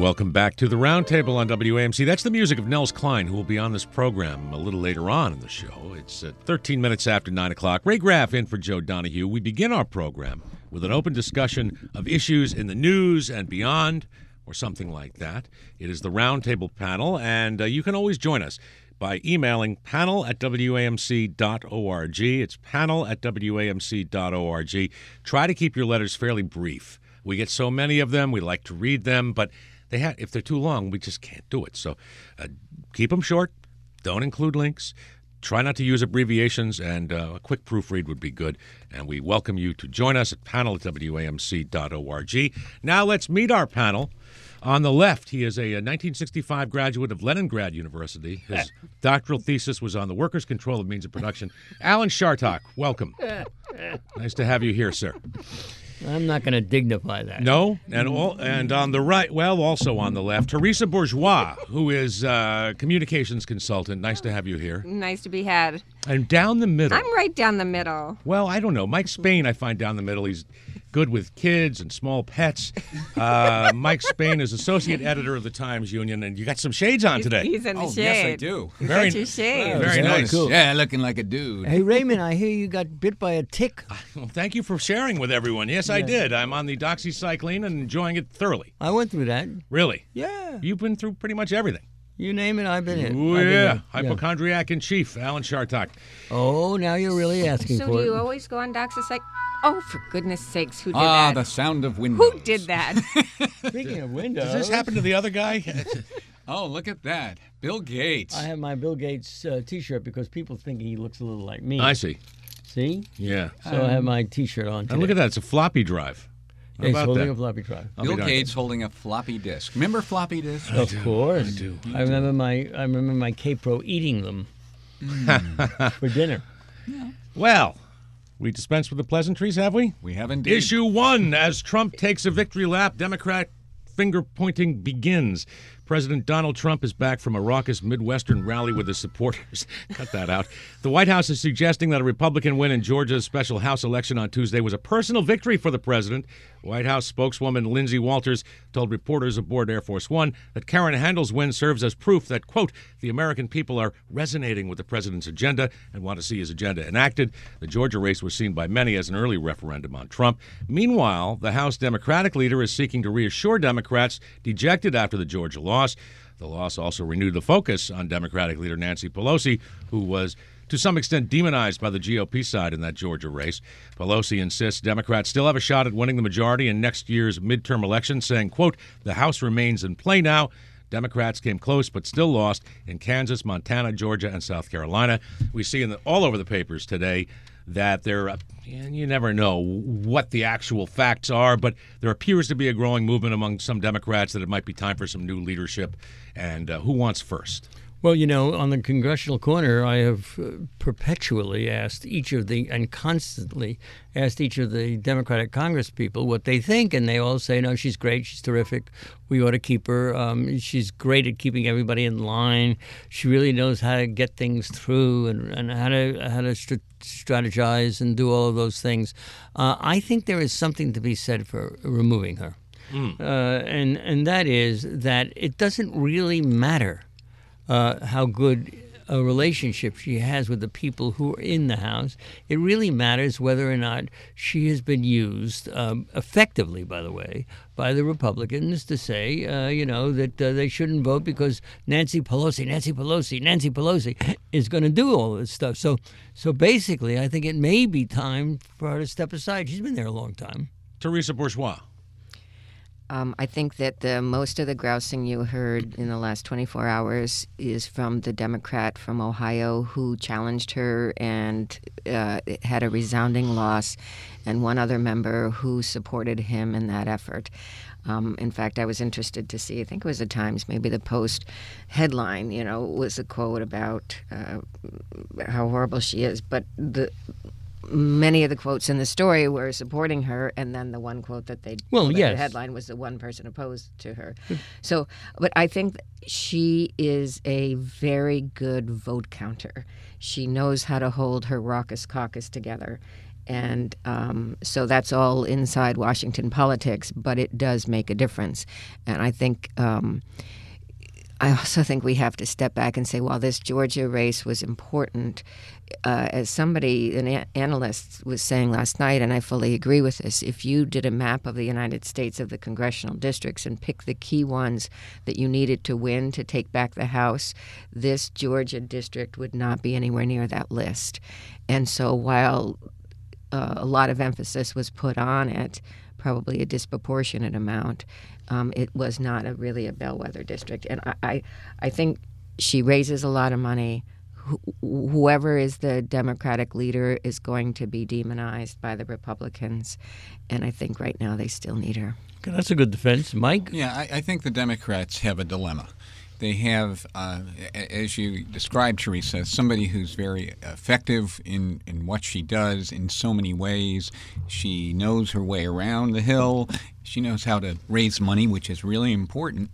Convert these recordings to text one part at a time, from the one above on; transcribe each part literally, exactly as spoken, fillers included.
welcome back to the Roundtable on W A M C. That's the music of Nels Klein, who will be on this program a little later on in the show. It's uh, thirteen minutes after nine o'clock. Ray Graff in for Joe Donahue. We begin our program with an open discussion of issues in the news and beyond, or something like that. It is the Roundtable panel, and uh, you can always join us by emailing panel at W A M C dot org. It's panel at W A M C dot org. Try to keep your letters fairly brief. We get so many of them, we like to read them, but they ha- if they're too long, we just can't do it. So uh, keep them short, don't include links, try not to use abbreviations, and uh, a quick proofread would be good. And we welcome you to join us at panel at W A M C dot org. Now let's meet our panel. On the left, he is a, a nineteen sixty-five graduate of Leningrad University. His doctoral thesis was on the workers' control of means of production. Alan Chartock, welcome. Nice to have you here, sir. I'm not going to dignify that. No? And all, and on the right, well, also on the left, Teresa Bourgeois, who is a communications consultant. Nice to have you here. Nice to be had. And down the middle. I'm right down the middle. Well, I don't know. Mike Spain, I find down the middle. He's good with kids and small pets. Uh, Mike Spain is associate editor of the Times Union, and you got some shades on today. He's in the oh, shade. yes, I do. You Very- got your shade. Very nice. Cool. Yeah, looking like a dude. Hey, Raymond, I hear you got bit by a tick. Well, thank you for sharing with everyone. Yes, I Yeah. did. I'm on the doxycycline and enjoying it thoroughly. I went through that. Really? Yeah. You've been through pretty much everything. You name it, I've been in. Ooh, I've been yeah. in. Hypochondriac in chief, Alan Chartock. Oh, now you're really asking So for do it. you always go on doxycycline? Oh, for goodness sakes, who did Ah, that? the sound of windows. Who did that? Speaking of windows, Does this happen to the other guy? Oh, look at that. Bill Gates. I have my Bill Gates uh, T-shirt because people think he looks a little like me. I see. See? Yeah. So I have my T-shirt on today. And look at that. It's a floppy drive. How He's about holding that? a floppy drive. I'll be Bill darned. Gates holding a floppy disk. Remember floppy disks? Of course. I do. I remember my I remember my K-Pro eating them for dinner. Well, we dispense with the pleasantries, have we? We have indeed. Issue one, as Trump takes a victory lap, Democrat finger-pointing begins. President Donald Trump is back from a raucous Midwestern rally with his supporters. Cut that out. The White House is suggesting that a Republican win in Georgia's special House election on Tuesday was a personal victory for the president. White House spokeswoman Lindsey Walters told reporters aboard Air Force One that Karen Handel's win serves as proof that, quote, the American people are resonating with the president's agenda and want to see his agenda enacted. The Georgia race was seen by many as an early referendum on Trump. Meanwhile, the House Democratic leader is seeking to reassure Democrats dejected after the Georgia loss. The loss also renewed the focus on Democratic leader Nancy Pelosi, who was to some extent demonized by the G O P side in that Georgia race. Pelosi insists Democrats still have a shot at winning the majority in next year's midterm election, saying, quote, the House remains in play now. Democrats came close but still lost in Kansas, Montana, Georgia, and South Carolina. We see in the, all over the papers today that there, uh, and you never know what the actual facts are, but there appears to be a growing movement among some Democrats that it might be time for some new leadership. And uh, who wants first? Well, you know, on the Congressional Corner, I have uh, perpetually asked each of the, and constantly asked each of the Democratic Congress people what they think, and they all say, no, she's great, she's terrific, we ought to keep her, um, she's great at keeping everybody in line, she really knows how to get things through and, and how to how to st- strategize and do all of those things. Uh, I think there is something to be said for removing her, mm. uh, and, and that is that it doesn't really matter Uh, how good a relationship she has with the people who are in the House. It really matters whether or not she has been used um, effectively, by the way, by the Republicans to say, uh, you know, that uh, they shouldn't vote because Nancy Pelosi, Nancy Pelosi, Nancy Pelosi is going to do all this stuff. So, so basically, I think it may be time for her to step aside. She's been there a long time. Teresa Bourgeois. Um, I think that the most of the grousing you heard in the last twenty-four hours is from the Democrat from Ohio who challenged her and uh, had a resounding loss, and one other member who supported him in that effort. Um, in fact, I was interested to see, I think it was the Times, maybe the Post headline, you know, was a quote about uh, how horrible she is. But the many of the quotes in the story were supporting her, and then the one quote that they well, that yes. the headline was the one person opposed to her. So, but I think she is a very good vote counter. She knows how to hold her raucous caucus together. And um, so that's all inside Washington politics, but it does make a difference. And I think, um, I also think we have to step back and say, while this Georgia race was important, uh, as somebody, an a- analyst was saying last night, and I fully agree with this, if you did a map of the United States of the congressional districts and picked the key ones that you needed to win to take back the House, this Georgia district would not be anywhere near that list. And so while Uh, a lot of emphasis was put on it, probably a disproportionate amount. Um, it was not a really a bellwether district, and I, I, I think she raises a lot of money. Wh- whoever is the Democratic leader is going to be demonized by the Republicans, and I think right now they still need her. Okay, that's a good defense, Mike. Yeah, I, I think the Democrats have a dilemma. They have, uh, as you described, Teresa, somebody who's very effective in, in what she does in so many ways. She knows her way around the Hill. She knows how to raise money, which is really important.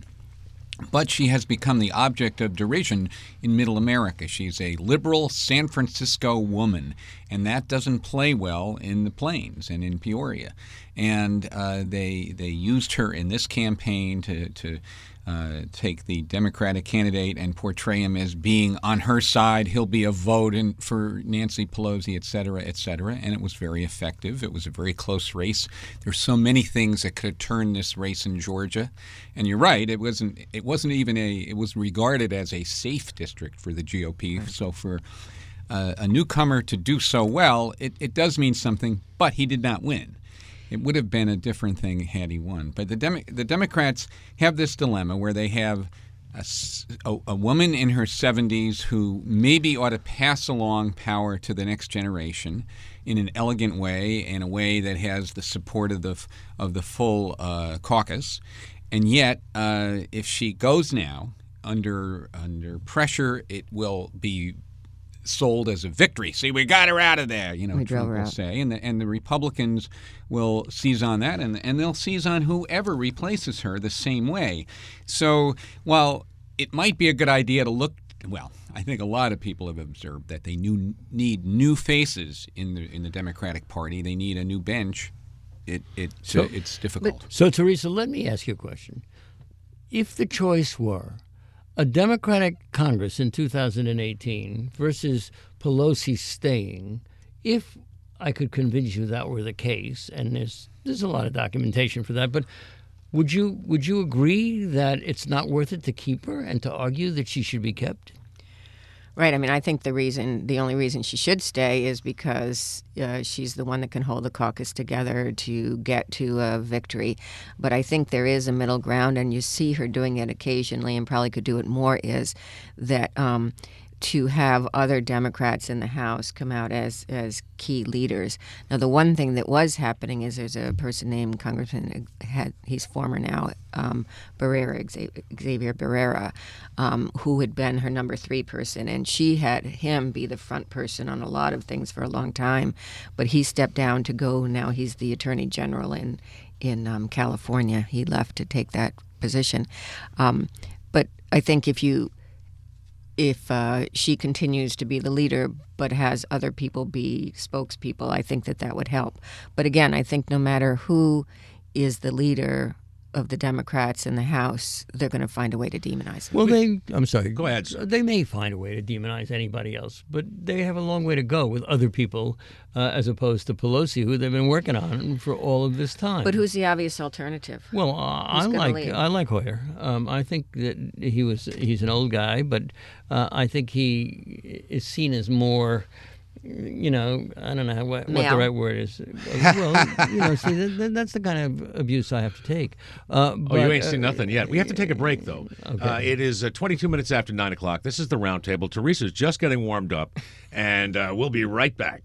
But she has become the object of derision in Middle America. She's a liberal San Francisco woman, and that doesn't play well in the Plains and in Peoria. And uh, they they used her in this campaign to to uh, take the Democratic candidate and portray him as being on her side. He'll be a vote in, for Nancy Pelosi, et cetera, et cetera. And it was very effective. It was a very close race. There's so many things that could have turned this race in Georgia. And you're right. It wasn't. It wasn't even a. It was regarded as a safe district for the G O P. Right. So for uh, a newcomer to do so well, it, it does mean something. But he did not win. It would have been a different thing had he won. But the Demo- the Democrats have this dilemma where they have a, a, a woman in her seventies who maybe ought to pass along power to the next generation in an elegant way, in a way that has the support of the of the full uh, caucus. And yet, uh, if she goes now under under pressure, it will be sold as a victory. See, we got her out of there, you know, we Trump will out. say. And the, and the Republicans will seize on that, and, and they'll seize on whoever replaces her the same way. So while it might be a good idea to look, well, I think a lot of people have observed that they new, need new faces in the in the Democratic Party. They need a new bench. It, it So- uh, It's difficult. So, Teresa, let me ask you a question. If the choice were a Democratic Congress in two thousand eighteen versus Pelosi staying, if I could convince you that were the case, and there's there's a lot of documentation for that, but would you would you agree that it's not worth it to keep her and to argue that she should be kept? Right. I mean, I think the reason, the only reason she should stay is because uh, she's the one that can hold the caucus together to get to a victory. But I think there is a middle ground, and you see her doing it occasionally and probably could do it more, is that um, to have other Democrats in the House come out as, as key leaders. Now, the one thing that was happening is there's a person named Congressman, had, he's former now, um, Barrera, Xavier Barrera, um, who had been her number three person, and she had him be the front person on a lot of things for a long time, but he stepped down to go, now he's the Attorney General in, in um, California. He left to take that position. Um, but I think if you If uh, she continues to be the leader but has other people be spokespeople, I think that that would help. But again, I think no matter who is the leader of the Democrats in the House, they're going to find a way to demonize them. Well, they, I'm sorry. Go ahead, sir. They may find a way to demonize anybody else, but they have a long way to go with other people uh, as opposed to Pelosi, who they've been working on for all of this time. But who's the obvious alternative? Well, uh, I gonna like lead? I like Hoyer. Um, I think that he was he's an old guy, but uh, I think he is seen as more, you know, I don't know what, what the Male. right word is. Well, you know, see, that, that's the kind of abuse I have to take. Uh, Oh, but, you ain't uh, seen nothing yet. We have to take a break, though. Okay. Uh, it is uh, twenty-two minutes after nine o'clock. This is the Roundtable. Teresa's just getting warmed up, and uh, we'll be right back.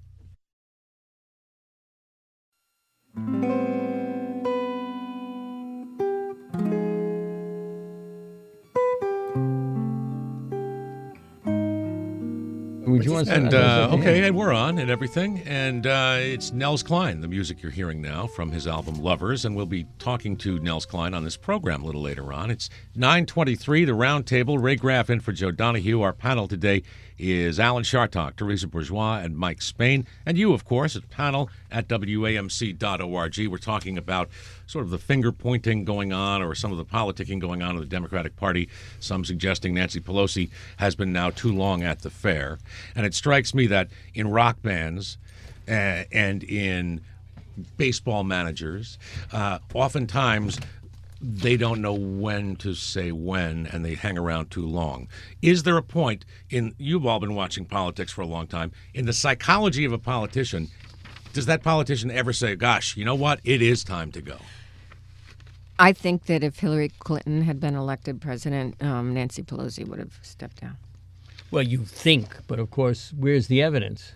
Would you want to And, uh, okay, and we're on and everything. And uh, it's Nels Klein, the music you're hearing now from his album Lovers. And we'll be talking to Nels Klein on this program a little later on. It's nine twenty-three, the round table. Ray Graff in for Joe Donahue. Our panel today is Alan Chartock, Teresa Bourgeois, and Mike Spain. And you, of course, at panel at W A M C dot org. We're talking about sort of the finger-pointing going on or some of the politicking going on in the Democratic Party, some suggesting Nancy Pelosi has been now too long at the fair. And it strikes me that in rock bands uh, and in baseball managers, uh, oftentimes they don't know when to say when, and they hang around too long. Is there a point in, you've all been watching politics for a long time, in the psychology of a politician, does that politician ever say, gosh, you know what, it is time to go? I think that if Hillary Clinton had been elected president, um, Nancy Pelosi would have stepped down. Well, you think, but of course, where's the evidence?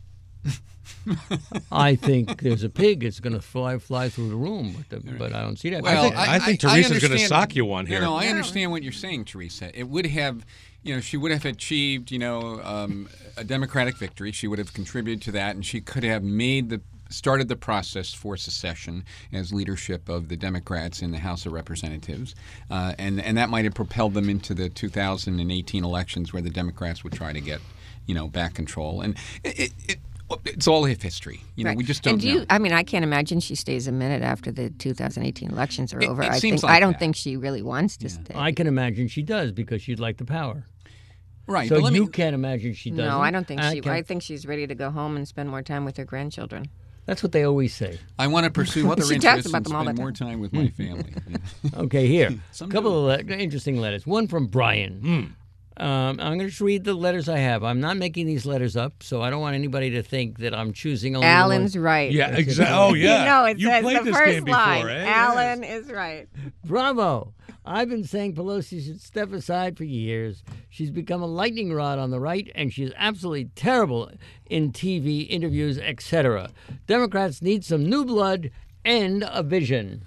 I think there's a pig that's going to fly fly through the room, but, the, but I don't see that. Well, I think, I, I think I, Teresa's I going to sock you one here. No, no, I understand what you're saying, Teresa. It would have, you know, she would have achieved, you know, um, a Democratic victory. She would have contributed to that, and she could have made the started the process for secession as leadership of the Democrats in the House of Representatives, uh, and and that might have propelled them into the two thousand eighteen elections, where the Democrats would try to get, you know, back control. And it, it, it it's all history. You know, right. we just don't and do know. You, I mean, I can't imagine she stays a minute after the two thousand eighteen elections are It- over. it I seems think like I don't that. think she really wants to stay. I can imagine she does because she'd like the power. Right. So but let you me, can't imagine she doesn't. no, I don't think she. can- I think she's ready to go home and spend more time with her grandchildren. That's what they always say. I want to pursue other She talks interests about and them all spend the more time with my family. Okay, here. A Some couple of le- interesting letters. One from Brian. Um, I'm going to just read the letters I have. I'm not making these letters up, so I don't want anybody to think that I'm choosing only the Alan's ones- right. Yeah, exactly. Oh, yeah. You know, it you says played the this first game before, line. eh? Alan Yes. is right. Bravo! I've been saying Pelosi should step aside for years. She's become a lightning rod on the right, and she's absolutely terrible in T V interviews, et cetera. Democrats need some new blood and a vision.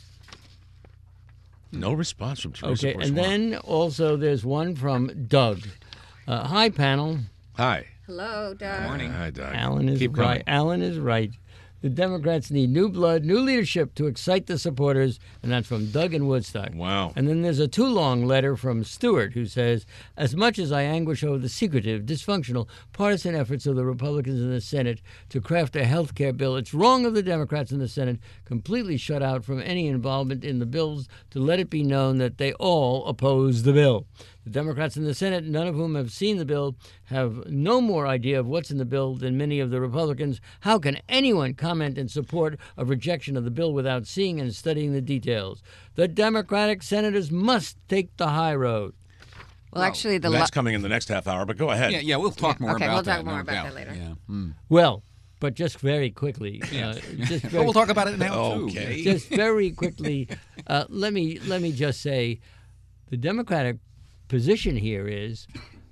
No response from Teresa Okay, Bourgeois. and then also there's one from Doug. Uh, hi, panel. Hi. Hello, Doug. Morning. Hi, Doug. Alan is Keep right. coming. Alan is right. The Democrats need new blood, new leadership to excite the supporters, and that's from Doug in Woodstock. Wow. And then there's a too long letter from Stewart who says, as much as I anguish over the secretive, dysfunctional, partisan efforts of the Republicans in the Senate to craft a health care bill, it's wrong of the Democrats in the Senate completely shut out from any involvement in the bills to let it be known that they all oppose the bill. The Democrats in the Senate, none of whom have seen the bill, have no more idea of what's in the bill than many of the Republicans. How can anyone comment in support of rejection of the bill without seeing and studying the details? The Democratic senators must take the high road. Well, actually, the That's lo- coming in the next half hour, but go ahead. Yeah, yeah, we'll talk more okay, about we'll that. talk more no about doubt. that later. Yeah. Mm. Well, but just very quickly. Uh, just But very, we'll talk about it now too. Okay. just very quickly, uh, let me let me just say, the Democratic position here is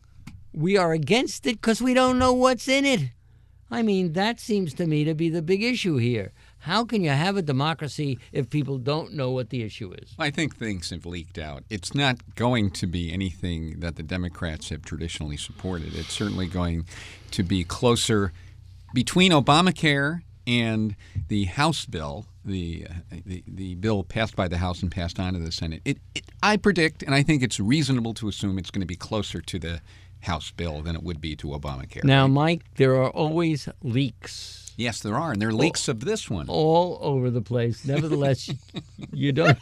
we are against it because we don't know what's in it. I mean, that seems to me to be the big issue here. How can you have a democracy if people don't know what the issue is? I think things have leaked out. It's not going to be anything that the Democrats have traditionally supported. It's certainly going to be closer between Obamacare and the House bill, the uh, the, the bill passed by the House and passed on to the Senate. It, it, I predict, and I think it's reasonable to assume it's going to be closer to the House bill than it would be to Obamacare. Now, Mike, there are always leaks Yes, there are, and there are leaks of this one. all over the place. Nevertheless, you don't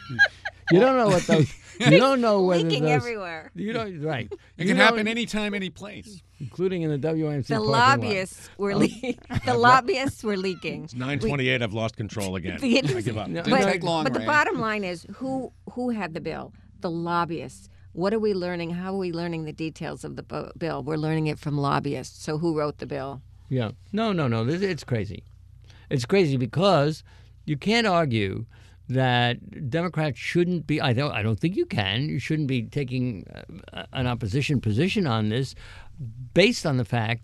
you don't know what those you don't know whether leaking those everywhere. you don't right. It You can don't- happen anytime, any place. including in the W M C The parking lot. lobbyists were le- the lobbyists were leaking. nine twenty-eight, I've lost control again. The I give up. No, Didn't no, take long, But the Ray. bottom line is, who who had the bill? The lobbyists. What are we learning? How are we learning the details of the bo- bill? We're learning it from lobbyists. So who wrote the bill? Yeah. No, no, no. This, it's crazy. It's crazy because you can't argue that Democrats shouldn't be. I don't. I don't think you can. You shouldn't be taking uh, an opposition position on this, based on the fact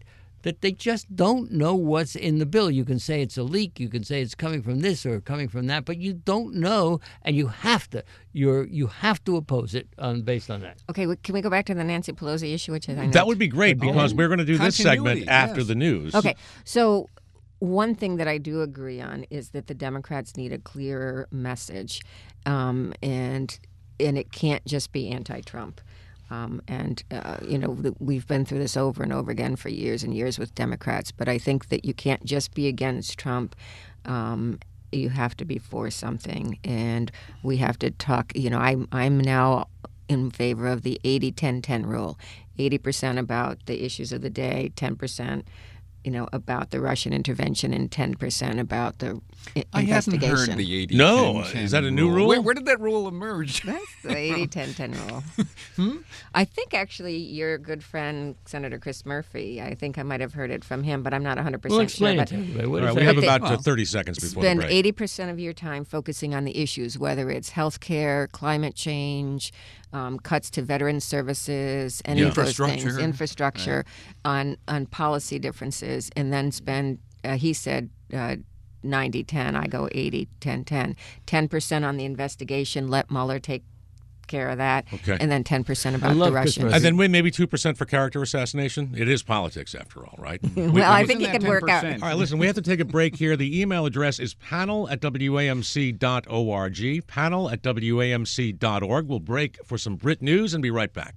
that they just don't know what's in the bill. You can say it's a leak, you can say it's coming from this or coming from that, but you don't know, and you have to you're you have to oppose it um, based on that. Okay, can we go back to the Nancy Pelosi issue, which I know That would be great because we're going to do this Continuity, segment after yes. the news. Okay, so one thing that I do agree on is that the Democrats need a clearer message, um, and and it can't just be anti-Trump. Um, and, uh, you know, th- we've been through this over and over again for years and years with Democrats, but I think that you can't just be against Trump. Um, you have to be for something, and we have to talk. You know, I'm, I'm now in favor of the eighty ten ten rule, eighty percent about the issues of the day, ten percent you know, about the Russian intervention and ten percent about the I- I hadn't investigation. heard the eighty No, ten ten is that a new rule? Where, where did that rule emerge? That's the eighty ten ten rule. Hmm? I think actually your good friend, Senator Chris Murphy, I think I might have heard it from him, but I'm not one hundred percent Well, sure. explain it But to everybody. What All is right, we that? have Okay. about uh, Well, thirty seconds before the spend break. eighty percent of your time focusing on the issues, whether it's health care, climate change, um, cuts to veteran services, any Yeah. of those things, Infrastructure. infrastructure, on, on policy differences, and then spend, uh, he said, uh, ninety ten, I go eighty ten ten. ten percent on the investigation, let Mueller take care of that, Okay. and then ten percent about love the Chris Russians. Murphy. And then wait, maybe two percent for character assassination. It is politics, after all, right? We- Well, I we- think it Isn't could that work out. ten percent? All right, listen, we have to take a break here. The email address is panel at W A M C dot org, panel at W A M C dot org. We'll break for some Brit news and be right back.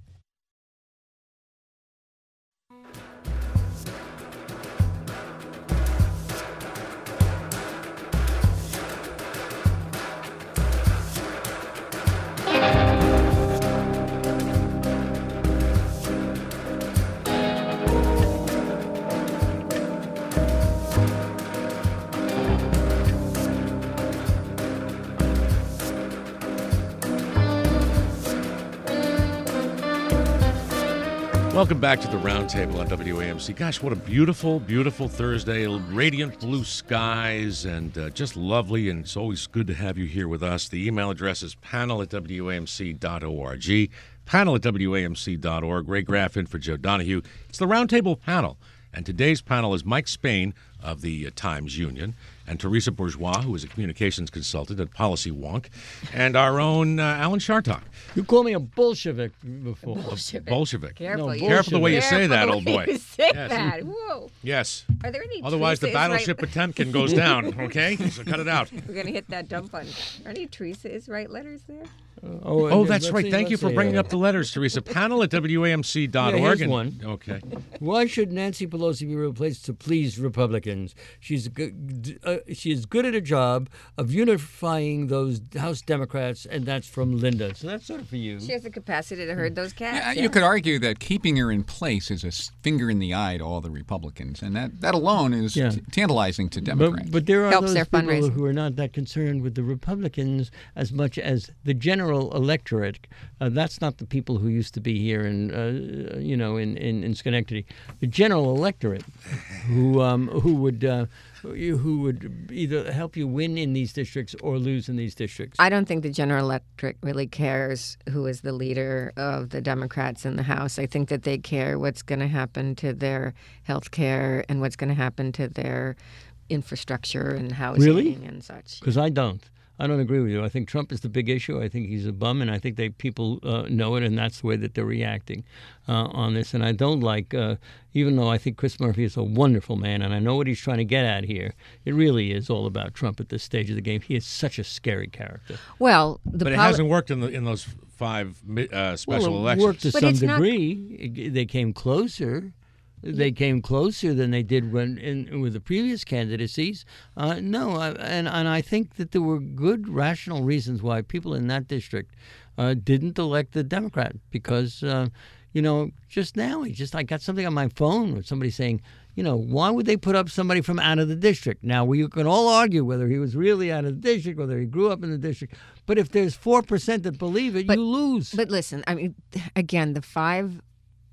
Welcome back to the Roundtable on W A M C. Gosh, what a beautiful, beautiful Thursday. Radiant blue skies and uh, just lovely, and it's always good to have you here with us. The email address is panel at W A M C dot org, panel at W A M C dot org. Ray Graff in for Joe Donahue. It's the Roundtable panel, and today's panel is Mike Spain of the uh, Times Union, and Teresa Bourgeois, who is a communications consultant at Policy Wonk, and our own uh, Alan Shartok. You called me a Bolshevik before. Bolshevik. Bolshevik. Careful, No, you- Careful the way you Careful say that, the old way boy. You say Yes. that. Whoa. Yes. Are there any Otherwise, the Teresa's battleship right- Potemkin goes down, okay? So cut it out. We're going to hit that dump on. Are any Teresa's right letters there? Oh, Oh, and that's let's right. see- Thank you let's for see, bringing uh, up the letters, Teresa. Panel at W A M C dot org. Yeah, here's and- one. Okay. Why should Nancy Pelosi be replaced to please Republicans? She's good, uh, she is good at a job of unifying those House Democrats, and that's from Linda. So that's sort of for you. She has the capacity to herd those cats. Yeah, yeah. you could argue that keeping her in place is a s- finger in the eye to all the Republicans, and that, that alone is Yeah. t- tantalizing to Democrats. But, but there are Helps those their people fundraising. who are not that concerned with the Republicans as much as the general electorate. Uh, that's not the people who used to be here in, uh, you know, in, in, in Schenectady. The general electorate, who um, who would uh, who would either help you win in these districts or lose in these districts. I don't think the general electorate really cares who is the leader of the Democrats in the House. I think that they care what's going to happen to their health care and what's going to happen to their infrastructure and housing Really? and such. Because I don't. I don't agree with you. I think Trump is the big issue. I think he's a bum, and I think they people uh, know it, and that's the way that they're reacting uh, on this. And I don't like, uh, even though I think Chris Murphy is a wonderful man, and I know what he's trying to get at here, it really is all about Trump at this stage of the game. He is such a scary character. Well, the But it poli- hasn't worked in the in those five mi- uh, special well, it elections. worked to But some it's not- degree. It- They came closer. They came closer than they did when in, with the previous candidacies. Uh, no, I, and and I think that there were good rational reasons why people in that district uh, didn't elect the Democrat because, uh, you know, just now, he just I got something on my phone with somebody saying, you know, why would they put up somebody from out of the district? Now, we can all argue whether he was really out of the district, whether he grew up in the district. But if there's four percent that believe it, But- you lose. But listen, I mean, again, the five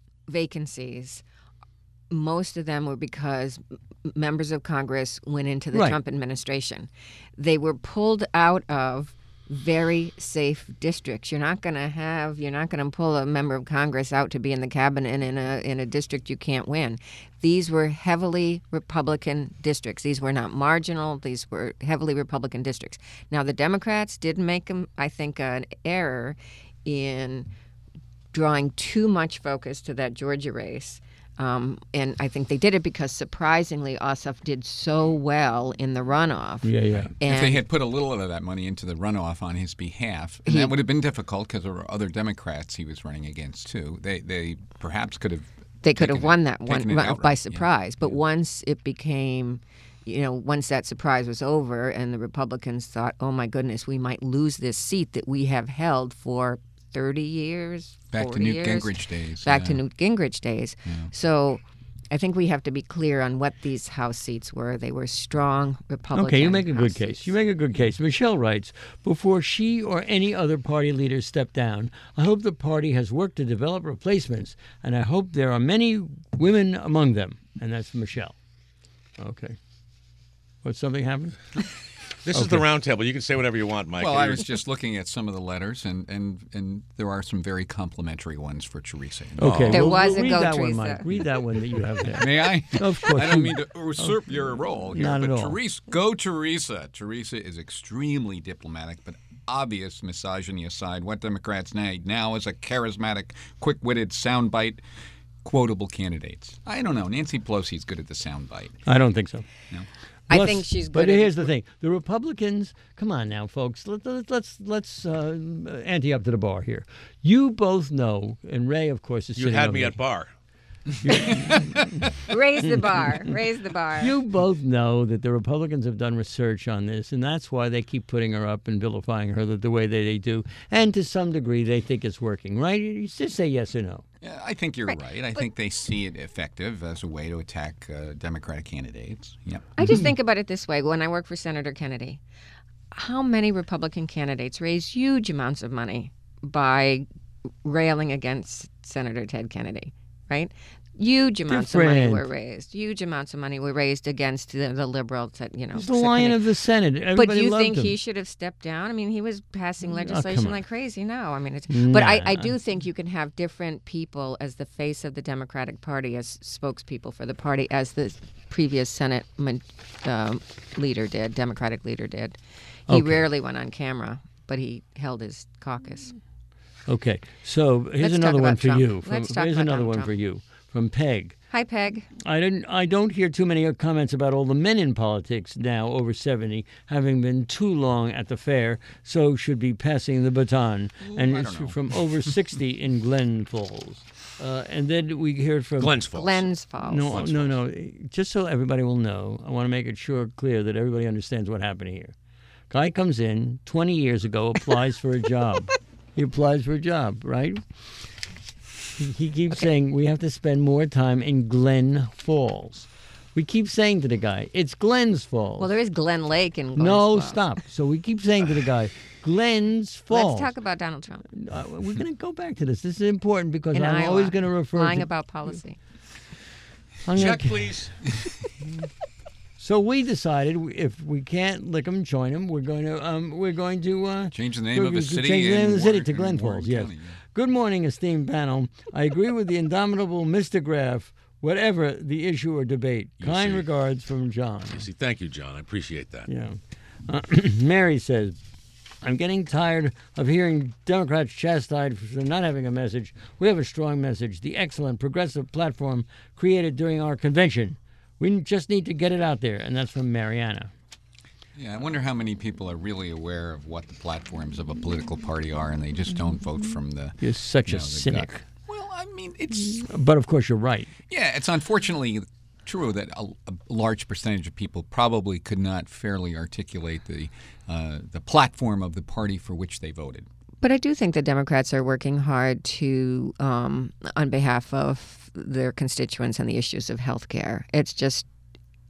vacancies, most of them were because m- members of Congress went into the Right. Trump administration. They were pulled out of very safe districts. You're not going to have, you're not going to pull a member of Congress out to be in the cabinet in a in a district you can't win. These were heavily Republican districts. These were not marginal. These were heavily Republican districts. Now, the Democrats did make, I think, an error in drawing too much focus to that Georgia race. Um, and I think they did it because, surprisingly, Ossoff did so well in the runoff. Yeah, yeah. And if they had put a little of that money into the runoff on his behalf, and He- that would have been difficult because there were other Democrats he was running against, too. They they perhaps could have they could have taken won it- that one taken it run- outright, by yeah. surprise. But once it became, you know, once that surprise was over and the Republicans thought, oh, my goodness, we might lose this seat that we have held for thirty years, Back to forty Newt years. Gingrich days. Back yeah. to Newt Gingrich days. So I think we have to be clear on what these House seats were. They were strong Republican Okay, you make a good House case. seats. You make a good case. Michelle writes, before she or any other party leaders step down, I hope the party has worked to develop replacements, and I hope there are many women among them. And that's Michelle. Okay. What, something happened? This is the round table. You can say whatever you want, Mike. Well, I You're- was just looking at some of the letters, and, and, and there are some very complimentary ones for Teresa. Okay. There well, was a read go, that one, Teresa. Mike. Read that one that you have there. May I? Of course. I don't you- mean to usurp your role here, Not but at all. Teresa, go Teresa. Teresa is extremely diplomatic, but obvious misogyny aside, what Democrats need now is a charismatic, quick-witted, soundbite, quotable candidates. I don't know. Nancy Pelosi's good at the soundbite. I don't think so. No. I Plus- think she's But good at- here's the thing: the Republicans. Come on now, folks. Let, let, let's let's uh, ante up to the bar here. You both know, and Ray, of course, is you sitting had over me there. at bar. Raise the bar. Raise the bar. You both know that the Republicans have done research on this, and that's why they keep putting her up and vilifying her the, the way that they do. And to some degree, they think it's working, right? You just say yes or no. Yeah, I think you're right. I think they see it effective as a way to attack uh, Democratic candidates. Yep. I just think about it this way. When I worked for Senator Kennedy, how many Republican candidates raised huge amounts of money by railing against Senator Ted Kennedy, right? Huge amounts of money Different. were raised. Huge amounts of money were raised against the, the liberals. That, you know, He's the lion Kennedy. of the Senate. Everybody But do you loved think him. he should have stepped down? I mean, he was passing Oh, come legislation on. like crazy. No, I mean, it's. But I, I Nah. do think you can have different people as the face of the Democratic Party, as spokespeople for the party, as the previous Senate man- um, leader did, Democratic leader did. He Okay. rarely went on camera, but he held his caucus. Okay, so here's Let's talk another one about for Trump. you. From, Let's talk here's about another Donald one Trump. for you from Peg. Hi, Peg. I didn't. I don't hear too many comments about all the men in politics now over seventy having been too long at the fair, so should be passing the baton. And I it's don't know. from over sixty in Glen Falls. Uh, and then we heard from Glens Falls. Glens Falls. No, Glens no, no. Just so everybody will know, I want to make it sure clear that everybody understands what happened here. Guy comes in twenty years ago, applies for a job. He applies for a job, right? He, he keeps saying we have to spend more time in Glen Falls. We keep saying to the guy, it's Glens Falls. Well, there is Glen Lake in Glens no, Falls. stop. So we keep saying to the guy, Glens Falls. Let's talk about Donald Trump Uh, we're going to go back to this. This is important because in I'm Iowa. always going to refer lying to. about policy. I'm gonna- Check, please. So we decided if we can't lick them, join them. We're going to um, we're going to uh, Change the name of to- a to city Change the name in of the city Warren- to in Glen Warren Falls. Yes. County, yeah. Good morning, esteemed panel. I agree with the indomitable Mister Graff. Whatever the issue or debate. You Kind see. regards from John. You see, thank you, John. I appreciate that. Yeah. Uh, Mary says, I'm getting tired of hearing Democrats chastised for not having a message. We have a strong message. The excellent progressive platform created during our convention. We just need to get it out there. And that's from Mariana. Yeah, I wonder how many people are really aware of what the platforms of a political party are, and they just don't vote from the. You're such you a know, the cynic. gut. Well, I mean, it's But of course, you're right. yeah, it's unfortunately true that a, a large percentage of people probably could not fairly articulate the uh, the platform of the party for which they voted. But I do think the Democrats are working hard to, um, on behalf of their constituents on the issues of health care. It's just,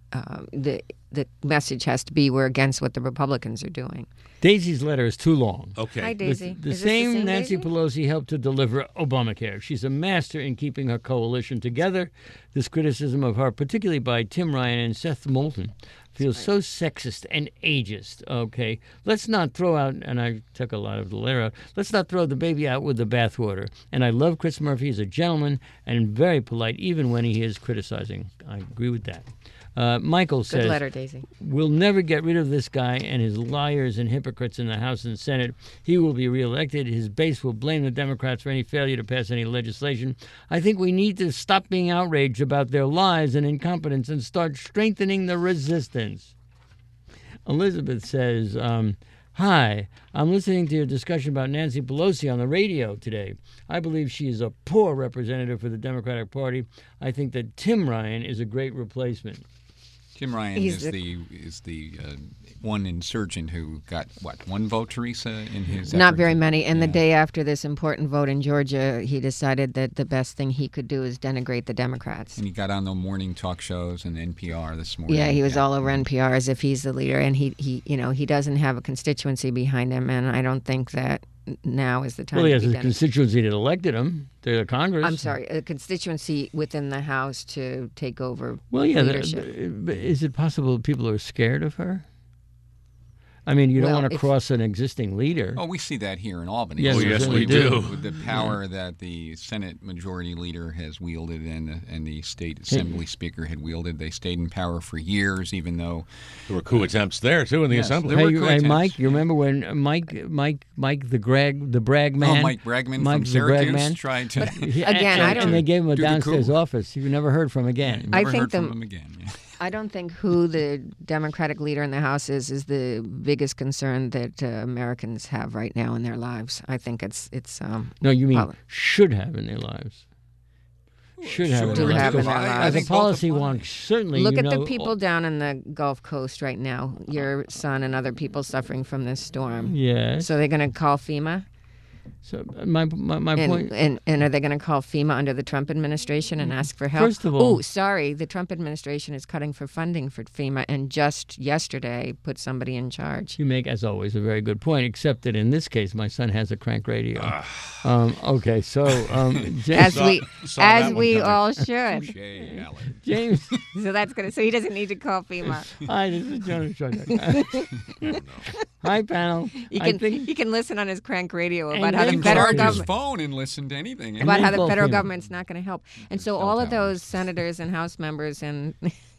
uh, the the message has to be we're against what the Republicans are doing. Daisy's letter is too long. Okay. Hi, The, Daisy. the Is this same the same Nancy Daisy? Pelosi helped to deliver Obamacare. She's a master in keeping her coalition together. This criticism of her, particularly by Tim Ryan and Seth Moulton, feels so sexist and ageist. Okay, let's not throw out, and I took a lot of the letter out, let's not throw the baby out with the bathwater. And I love Chris Murphy. He's a gentleman and very polite, even when he is criticizing. I agree with that. Uh, Michael Good says, letter, Daisy. we'll never get rid of this guy and his liars and hypocrites in the House and Senate. He will be reelected. His base will blame the Democrats for any failure to pass any legislation. I think we need to stop being outraged about their lies and incompetence and start strengthening the resistance. Elizabeth says, um, hi, I'm listening to your discussion about Nancy Pelosi on the radio today. I believe she is a poor representative for the Democratic Party. I think that Tim Ryan is a great replacement. Tim Ryan He's is the- the is the uh, one insurgent who got what one vote, Teresa, in his Not effort very to- many. And the yeah. day after this important vote in Georgia, he decided that the best thing he could do is denigrate the Democrats. And he got on the morning talk shows and N P R this morning. Yeah, he was all over N P R as if he's the leader, and he, he, you know, he doesn't have a constituency behind him, and I don't think that now is the time Well, he to has be a denigrating. constituency that elected him. They're the Congress. I'm sorry, a constituency within the House to take over Well, yeah. the- leadership. but is it possible people are scared of her? I mean, you don't Well, want to if- cross an existing leader. Oh, we see that here in Albany. Yes, Oh, we yes, certainly we do. do. With the power that the Senate Majority Leader has wielded and the, and the State Assembly Speaker had wielded, they stayed in power for years, even though There were coup attempts there, too, in the Yes, assembly. there Hey, were you- coup hey, attempts. Mike, you remember when Mike, Mike, Mike, the Greg, the brag man, oh, Mike Bregman Mike from the Syracuse brag man? tried to He- Again, and, I don't- and they gave him a Do the downstairs coup. office. You never heard from again. I never think heard from the- him again. Yeah. I don't think who the Democratic leader in the House is is the biggest concern that uh, Americans have right now in their lives. I think it's it's um, No, you mean Poli- should have in their lives. Should have. Do in their have lives. in their Because lives. As I a think both policy apply. wonk, certainly. look you at know, the people down in the Gulf Coast right now. Your son and other people suffering from this storm. Yes. So they're going to call FEMA, So uh, my my, my and, point. and and are they going to call FEMA under the Trump administration and ask for help? First of all- oh, sorry, the Trump administration is cutting for funding for FEMA, and just yesterday put somebody in charge. You make, as always, a very good point, except that in this case, my son has a crank radio. um, okay, so um, James, As Saw- we saw that as one we coming. all should. Touché, Alan. James, So that's gonna. So he doesn't need to call FEMA. hi, this is Jonas Shudder. Hi, panel. He I can think he can listen on his crank radio And about how they the He can federal charge his government phone and listen to anything. about how the Both federal FEMA. government's not going to help. And so all of those senators and House members and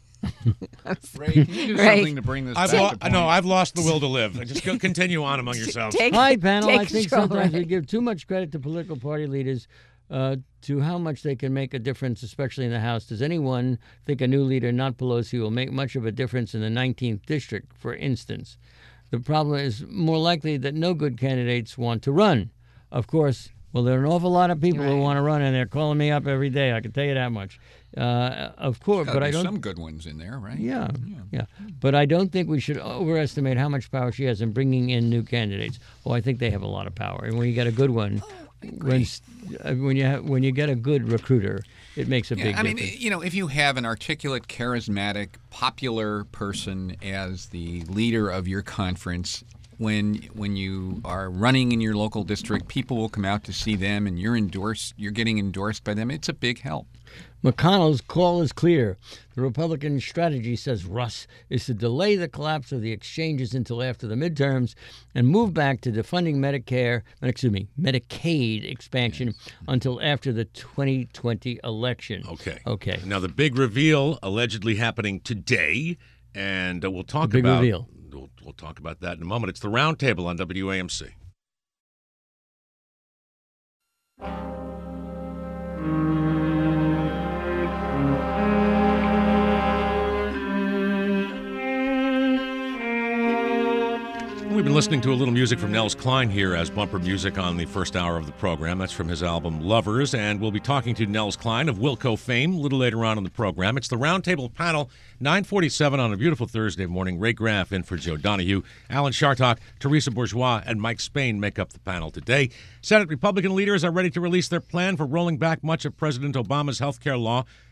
Ray, can you do Ray. something to bring this I've back lo- to point? no, I've lost the will to live. Just go continue on among yourselves. take Hi, panel. take I think control, sometimes Ray. we give too much credit to political party leaders uh, to how much they can make a difference, especially in the House. Does anyone think a new leader, not Pelosi, will make much of a difference in the nineteenth district, for instance? The problem is more likely that no good candidates want to run. Of course, well, there are an awful lot of people who Right. want to run, and they're calling me up every day. I can tell you that much. Uh, of course, Gotta but I be don't. some good ones in there, right? Yeah, yeah. But I don't think we should overestimate how much power she has in bringing in new candidates. Oh, I think they have a lot of power. And when you get a good one, when s- uh, when you have, when you get a good recruiter, it makes a Yeah, big I mean, difference. you know, if you have an articulate, charismatic, popular person as the leader of your conference, when when you are running in your local district, people will come out to see them, and you're endorsed. You're getting endorsed by them. It's a big help. McConnell's call is clear. The Republican strategy, says Russ, is to delay the collapse of the exchanges until after the midterms and move back to defunding Medicare, excuse me, Medicaid expansion until after the twenty twenty election. Okay. Okay. Now, the big reveal allegedly happening today, and uh, we'll talk The big about reveal. We'll, we'll talk about that in a moment. It's the Roundtable on W A M C. We've been listening to a little music from Nels Klein here as bumper music on the first hour of the program. That's from his album Lovers, and we'll be talking to Nels Klein of Wilco fame a little later on in the program. It's the Roundtable panel, nine forty-seven on a beautiful Thursday morning. Ray Graff in for Joe Donahue. Alan Chartock, Teresa Bourgeois, and Mike Spain make up the panel today. Senate Republican leaders are ready to release their plan for rolling back much of President Obama's health care law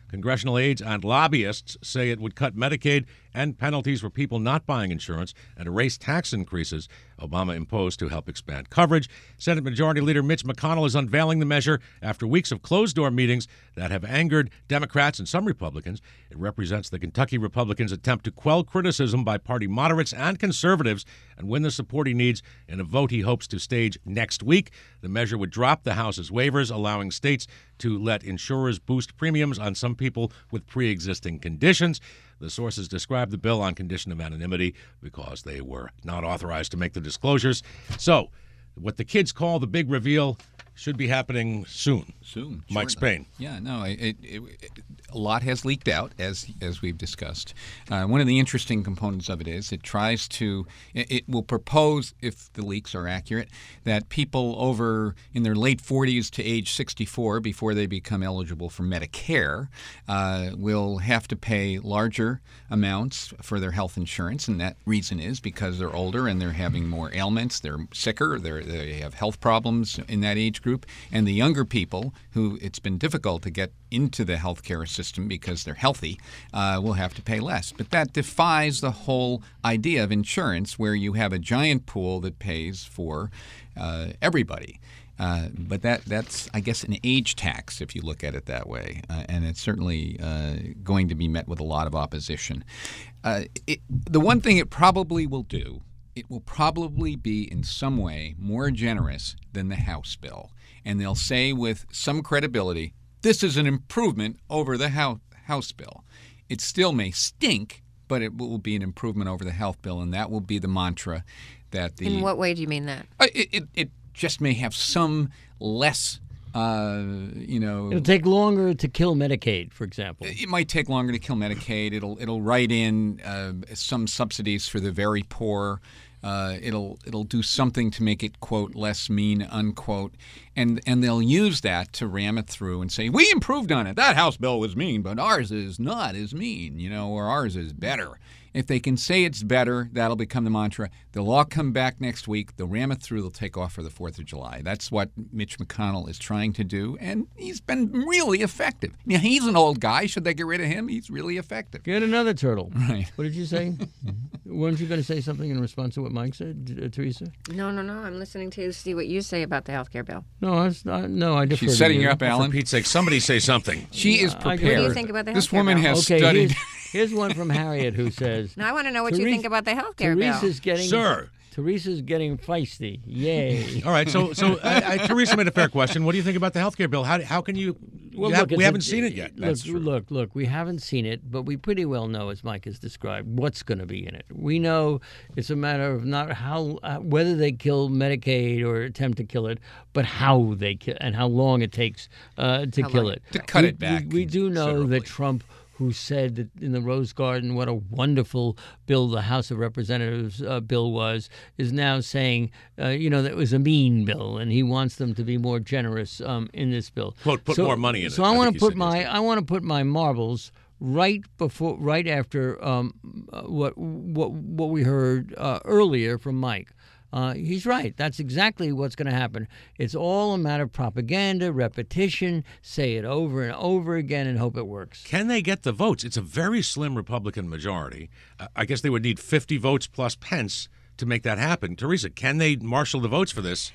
Congressional aides and lobbyists say it would cut Medicaid and penalties for people not buying insurance and erase tax increases Obama imposed to help expand coverage. Senate Majority Leader Mitch McConnell is unveiling the measure after weeks of closed-door meetings that have angered Democrats and some Republicans. It represents the Kentucky Republicans' attempt to quell criticism by party moderates and conservatives and win the support he needs in a vote he hopes to stage next week. The measure would drop the House's waivers, allowing states to let insurers boost premiums on some people with pre-existing conditions. The sources described the bill on condition of anonymity because they were not authorized to make the disclosures. So, what the kids call the big reveal should be happening soon. Soon. Mike Sure. Spain. Yeah, no, it, it, it, a lot has leaked out, as as we've discussed. Uh, one of the interesting components of it is it tries to, it, it will propose, if the leaks are accurate, that people over in their late forties to age sixty-four, before they become eligible for Medicare, uh, will have to pay larger amounts for their health insurance. And that reason is because they're older and they're having more ailments, they're sicker, they're, they have health problems in that age group. And the younger people who it's been difficult to get into the healthcare system because they're healthy uh, will have to pay less. But that defies the whole idea of insurance, where you have a giant pool that pays for uh, everybody. Uh, but that that's, I guess, an age tax, if you look at it that way. Uh, and it's certainly uh, going to be met with a lot of opposition. Uh, it, the one thing it probably will do, it will probably be in some way more generous than the House bill. And they'll say with some credibility, this is an improvement over the House bill. It still may stink, but it will be an improvement over the health bill, and that will be the mantra that the... In what way do you mean that? It, it, it just may have some less, uh, you know... It'll take longer to kill Medicaid, for example. It might take longer to kill Medicaid. It'll it'll write in uh, some subsidies for the very poor. Uh, it'll it'll do something to make it, quote, less mean, unquote, and and they'll use that to ram it through and say, we improved on it. That House bill was mean, but ours is not as mean, you know, or ours is better. If they can say it's better, that'll become the mantra. They'll all come back next week. They'll ram it through. They'll take off for the fourth of July. That's what Mitch McConnell is trying to do, and he's been really effective. Now, he's an old guy. Should they get rid of him? He's really effective. Get another turtle. Right. What did you say? Weren't you going to say something in response to what Mike said, uh, Teresa? No, no, no. I'm listening to see what you say about the health care bill. No, I was not, no, I defer She's to setting you. you up, For Alan. Pete's sake, somebody say something. She is I- prepared. What do you think about the This healthcare woman bill? has Okay, studied. here's, here's one from Harriet who says, Now I want to know what you Teresa- think about the health care bill. Teresa's getting, Sir. Teresa's getting feisty. Yay. All right, so so I, I, Teresa made a fair question. What do you think about the health care bill? How, how can you... Well, you have- look, it's we a- haven't seen it yet. Look, That's true. look, look. We haven't seen it, but we pretty well know, as Mike has described, what's going to be in it. We know it's a matter of not how, uh, whether they kill Medicaid or attempt to kill it, but how they kill and how long it takes uh, to How kill long? it. To cut We- it back We, we do know considerably. that Trump, who said that in the Rose Garden what a wonderful bill the House of Representatives uh, bill was, is now saying, uh, you know, that it was a mean bill, and he wants them to be more generous um, in this bill. Quote, put So- more money in it. So I I, think want he to put said my yesterday. I want to put my marbles right before, right after um, uh, what what what we heard uh, earlier from Mike. Uh, he's right. That's exactly what's going to happen. It's all a matter of propaganda, repetition, say it over and over again and hope it works. Can they get the votes? It's a very slim Republican majority. Uh, I guess they would need fifty votes plus Pence to make that happen. Teresa, can they marshal the votes for this?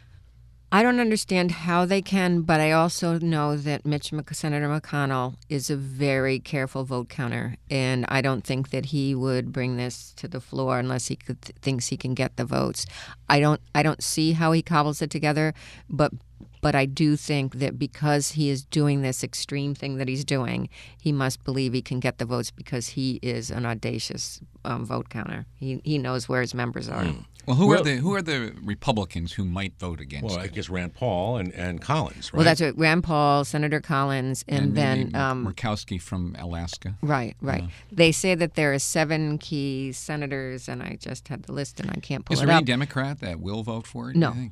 I don't understand how they can, but I also know that Mitch Mc- Senator McConnell is a very careful vote counter, and I don't think that he would bring this to the floor unless he could th- thinks he can get the votes. I don't I don't see how he cobbles it together, but but I do think that because he is doing this extreme thing that he's doing, he must believe he can get the votes because he is an audacious um, vote counter. He he knows where his members are. Hmm. Well, who Well- are the who are the Republicans who might vote against Well, I it? guess Rand Paul and, and Collins, right? Well, that's what Rand Paul, Senator Collins, and, then maybe um, Murkowski from Alaska. right, right. They say that there are seven key senators, and I just had the list, and I can't pull Is it there up. any Democrat that will vote for it? do No. you think? Yeah.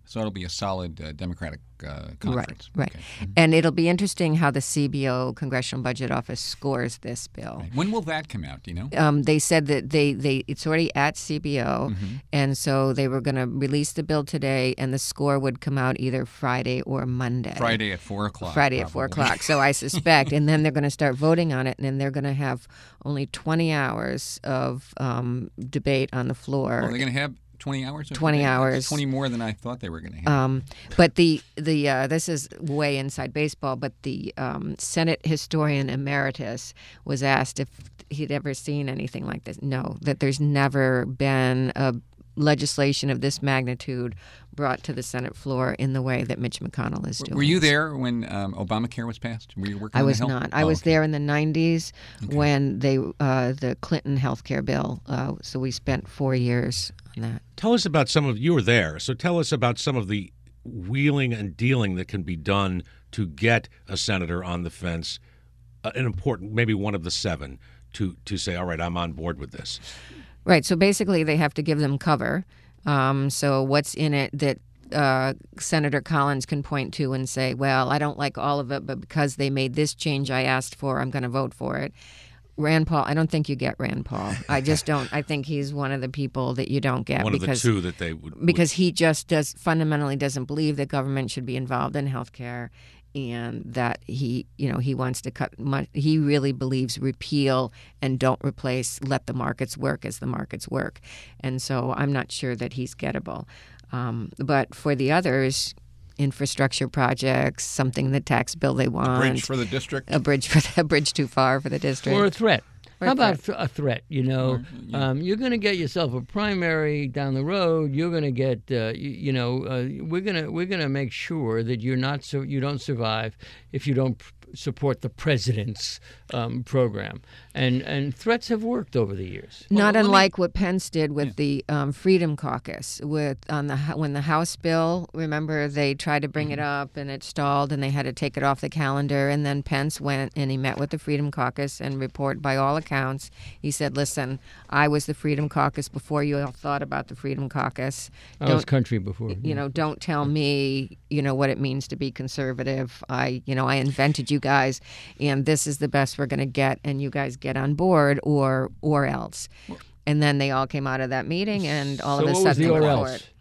So it'll be a solid uh, Democratic uh, conference. Right, right. Okay. And it'll be interesting how the C B O, Congressional Budget Office, scores this bill. Right. When will that come out? Do you know? Um, they said that they, they it's already at C B O, Mm-hmm. and so they were going to release the bill today, and the score would come out either Friday or Monday. Friday at four o'clock. Friday at four probably. o'clock. So I suspect, and then they're going to start voting on it, and then they're going to have only twenty hours of um, debate on the floor. Oh, they're going to have twenty hours? of twenty debate? That's hours. twenty more than I thought they were going to have. Um, but the the uh, this is way inside baseball. But the um, Senate historian emeritus was asked if he'd ever seen anything like this. No, that there's never been a legislation of this magnitude brought to the Senate floor in the way that Mitch McConnell is doing. Were you there when um, Obamacare was passed? Were you working I on was the Hill? not. I Oh, was okay. there in the nineties when they uh, the Clinton health care bill. Uh, so we spent four years on that. Tell us about some of you were there, so tell us about some of the wheeling and dealing that can be done to get a senator on the fence, uh, an important, maybe one of the seven, to to say, all right, I'm on board with this. Right. So basically, they have to give them cover. Um, so what's in it that uh, Senator Collins can point to and say, well, I don't like all of it, but because they made this change I asked for, I'm going to vote for it. Rand Paul, I don't think you get Rand Paul. I just don't. I think he's one of the people that you don't get One because of the two that they would. because he just does fundamentally doesn't believe that government should be involved in health care, and that he, you know, he wants to cut. Much, he really believes repeal and don't replace. Let the markets work as the markets work, and so I'm not sure that he's gettable. Um, but for the others, infrastructure projects, something the tax bill they want, Bridge for the district? a bridge for the, a bridge too far for the district, Or a threat. Or How a about th- a threat? You know, um, you're going to get yourself a primary down the road. You're going to get, uh, you, you know, uh, we're going to we're going to make sure that you're not so you don't survive if you don't p- support the president's um, program. And and threats have worked over the years. Not let me- unlike what Pence did with the um, Freedom Caucus, with on the when the House bill. Remember, they tried to bring it up and it stalled, and they had to take it off the calendar. And then Pence went and he met with the Freedom Caucus and report by all accounts, he said, "Listen, I was the Freedom Caucus before you all thought about the Freedom Caucus. I was country before. You know, don't tell me, you know, what it means to be conservative. I, you know, I invented you guys, and this is the best we're going to get, and you guys get on board, or or else." And then they all came out of that meeting, and all so of a what was sudden the or they were else? for it.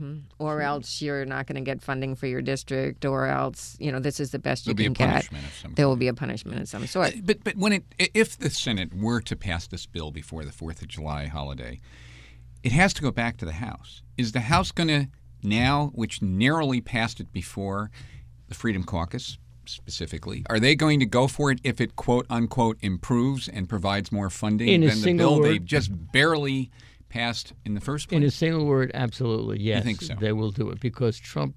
Or else you're not going to get funding for your district, or else, you know, this is the best you There'll be can a get. punishment of some There will kind. be a punishment of some sort. But but when it if the Senate were to pass this bill before the Fourth of July holiday, it has to go back to the House. Is the House going to now, which narrowly passed it before, the Freedom Caucus specifically, are they going to go for it if it quote unquote improves and provides more funding In a than the single bill word- they've just barely passed in the first place? In a single word, absolutely, yes. think so? They will do it because Trump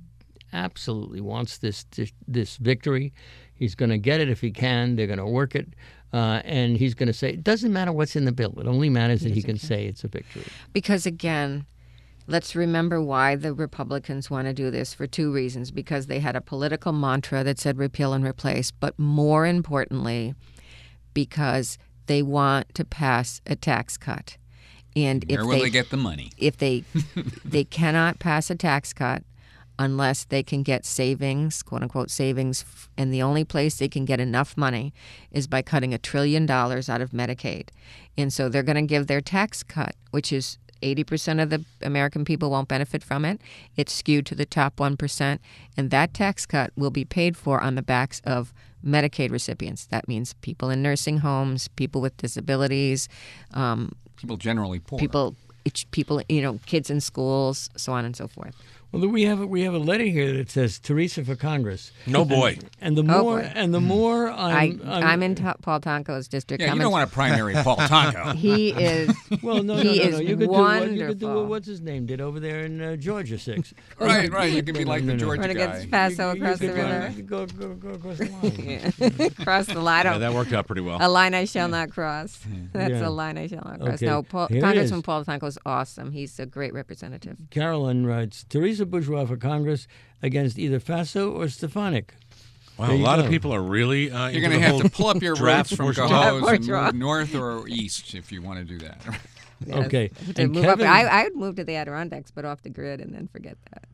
absolutely wants this this, this victory. He's going to get it if he can. They're going to work it. Uh, and he's going to say, it doesn't matter what's in the bill. It only matters that he can say it's a victory. Because again, let's remember why the Republicans want to do this for two reasons. Because they had a political mantra that said repeal and replace, but more importantly, because they want to pass a tax cut. And Where if will they, they get the money? if they they cannot pass a tax cut unless they can get savings, quote unquote savings, f- and the only place they can get enough money is by cutting a trillion dollars out of Medicaid. And so they're going to give their tax cut, which is eighty percent of the American people won't benefit from it. It's skewed to the top one percent, and that tax cut will be paid for on the backs of Medicaid recipients. That means people in nursing homes, people with disabilities, um, People generally poor. people, each people, you know, kids in schools, so on and so forth. Well, we have a, we have a letter here that says Teresa for Congress. No boy. And the Oh, more boy. and the more I, I'm, I'm, in Ta- Paul Tonko's district. Yeah, I'm you don't in- want to primary Paul Tonko. He is. Well, no, no, He no, is no. You could do what you could do wonderful. what what's his name did over there in uh, Georgia six. Right, right. You can be like the No, no, no. Georgia Run guy. against Paso You- you across the could river. Go, go, go across the line. Yeah. Cross the line. Yeah, that worked out pretty well. A line I shall not cross. That's Yeah. a line I shall not cross. Okay. No, Paul, Here it Congressman is. Paul Tonko is awesome. He's a great representative. Carolyn writes, Teresa Bourgeois for Congress against either Faso or Stefanik. Wow, There a you lot go. of people are really. Uh, You're going going to have to pull up your draft roots from bourgeois. Cohoes and Bourgeois. move north or east if you want to do that. Yes. Okay. To And move up, Kevin- I, I would move to the Adirondacks, but off the grid, and then forget that.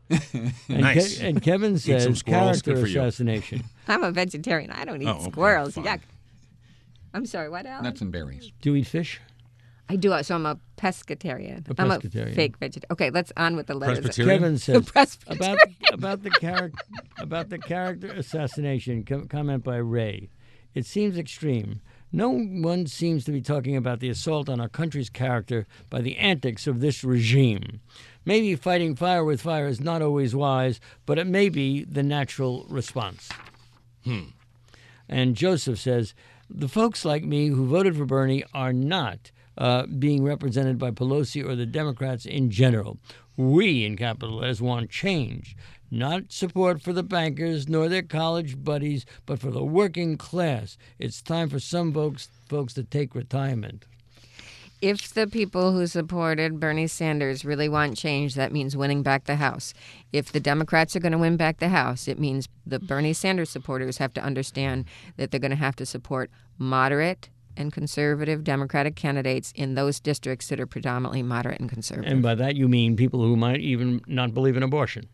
And, Nice. Ke- and Kevin some says squirrels, character good for you. assassination. I'm a vegetarian. I don't eat Oh, okay, squirrels. fine. Yuck. I'm sorry, what else? Nuts and berries. Do you eat fish? I do. So I'm a pescatarian. A I'm a pescatarian. fake vegetarian. Okay, let's on with the letters. Presbyterian? Kevin says Presbyterian. about about the character about the character assassination. Com- comment by Ray. It seems extreme. No one seems to be talking about the assault on our country's character by the antics of this regime. Maybe fighting fire with fire is not always wise, but it may be the natural response. Hmm. And Joseph says, the folks like me who voted for Bernie are not uh, being represented by Pelosi or the Democrats in general. We, in capital letters, want change. Not support for the bankers nor their college buddies, but for the working class. It's time for some folks, folks to take retirement. If the people who supported Bernie Sanders really want change, that means winning back the House. If the Democrats are going to win back the House, it means the Bernie Sanders supporters have to understand that they're going to have to support moderate and conservative Democratic candidates in those districts that are predominantly moderate and conservative. And by that you mean people who might even not believe in abortion.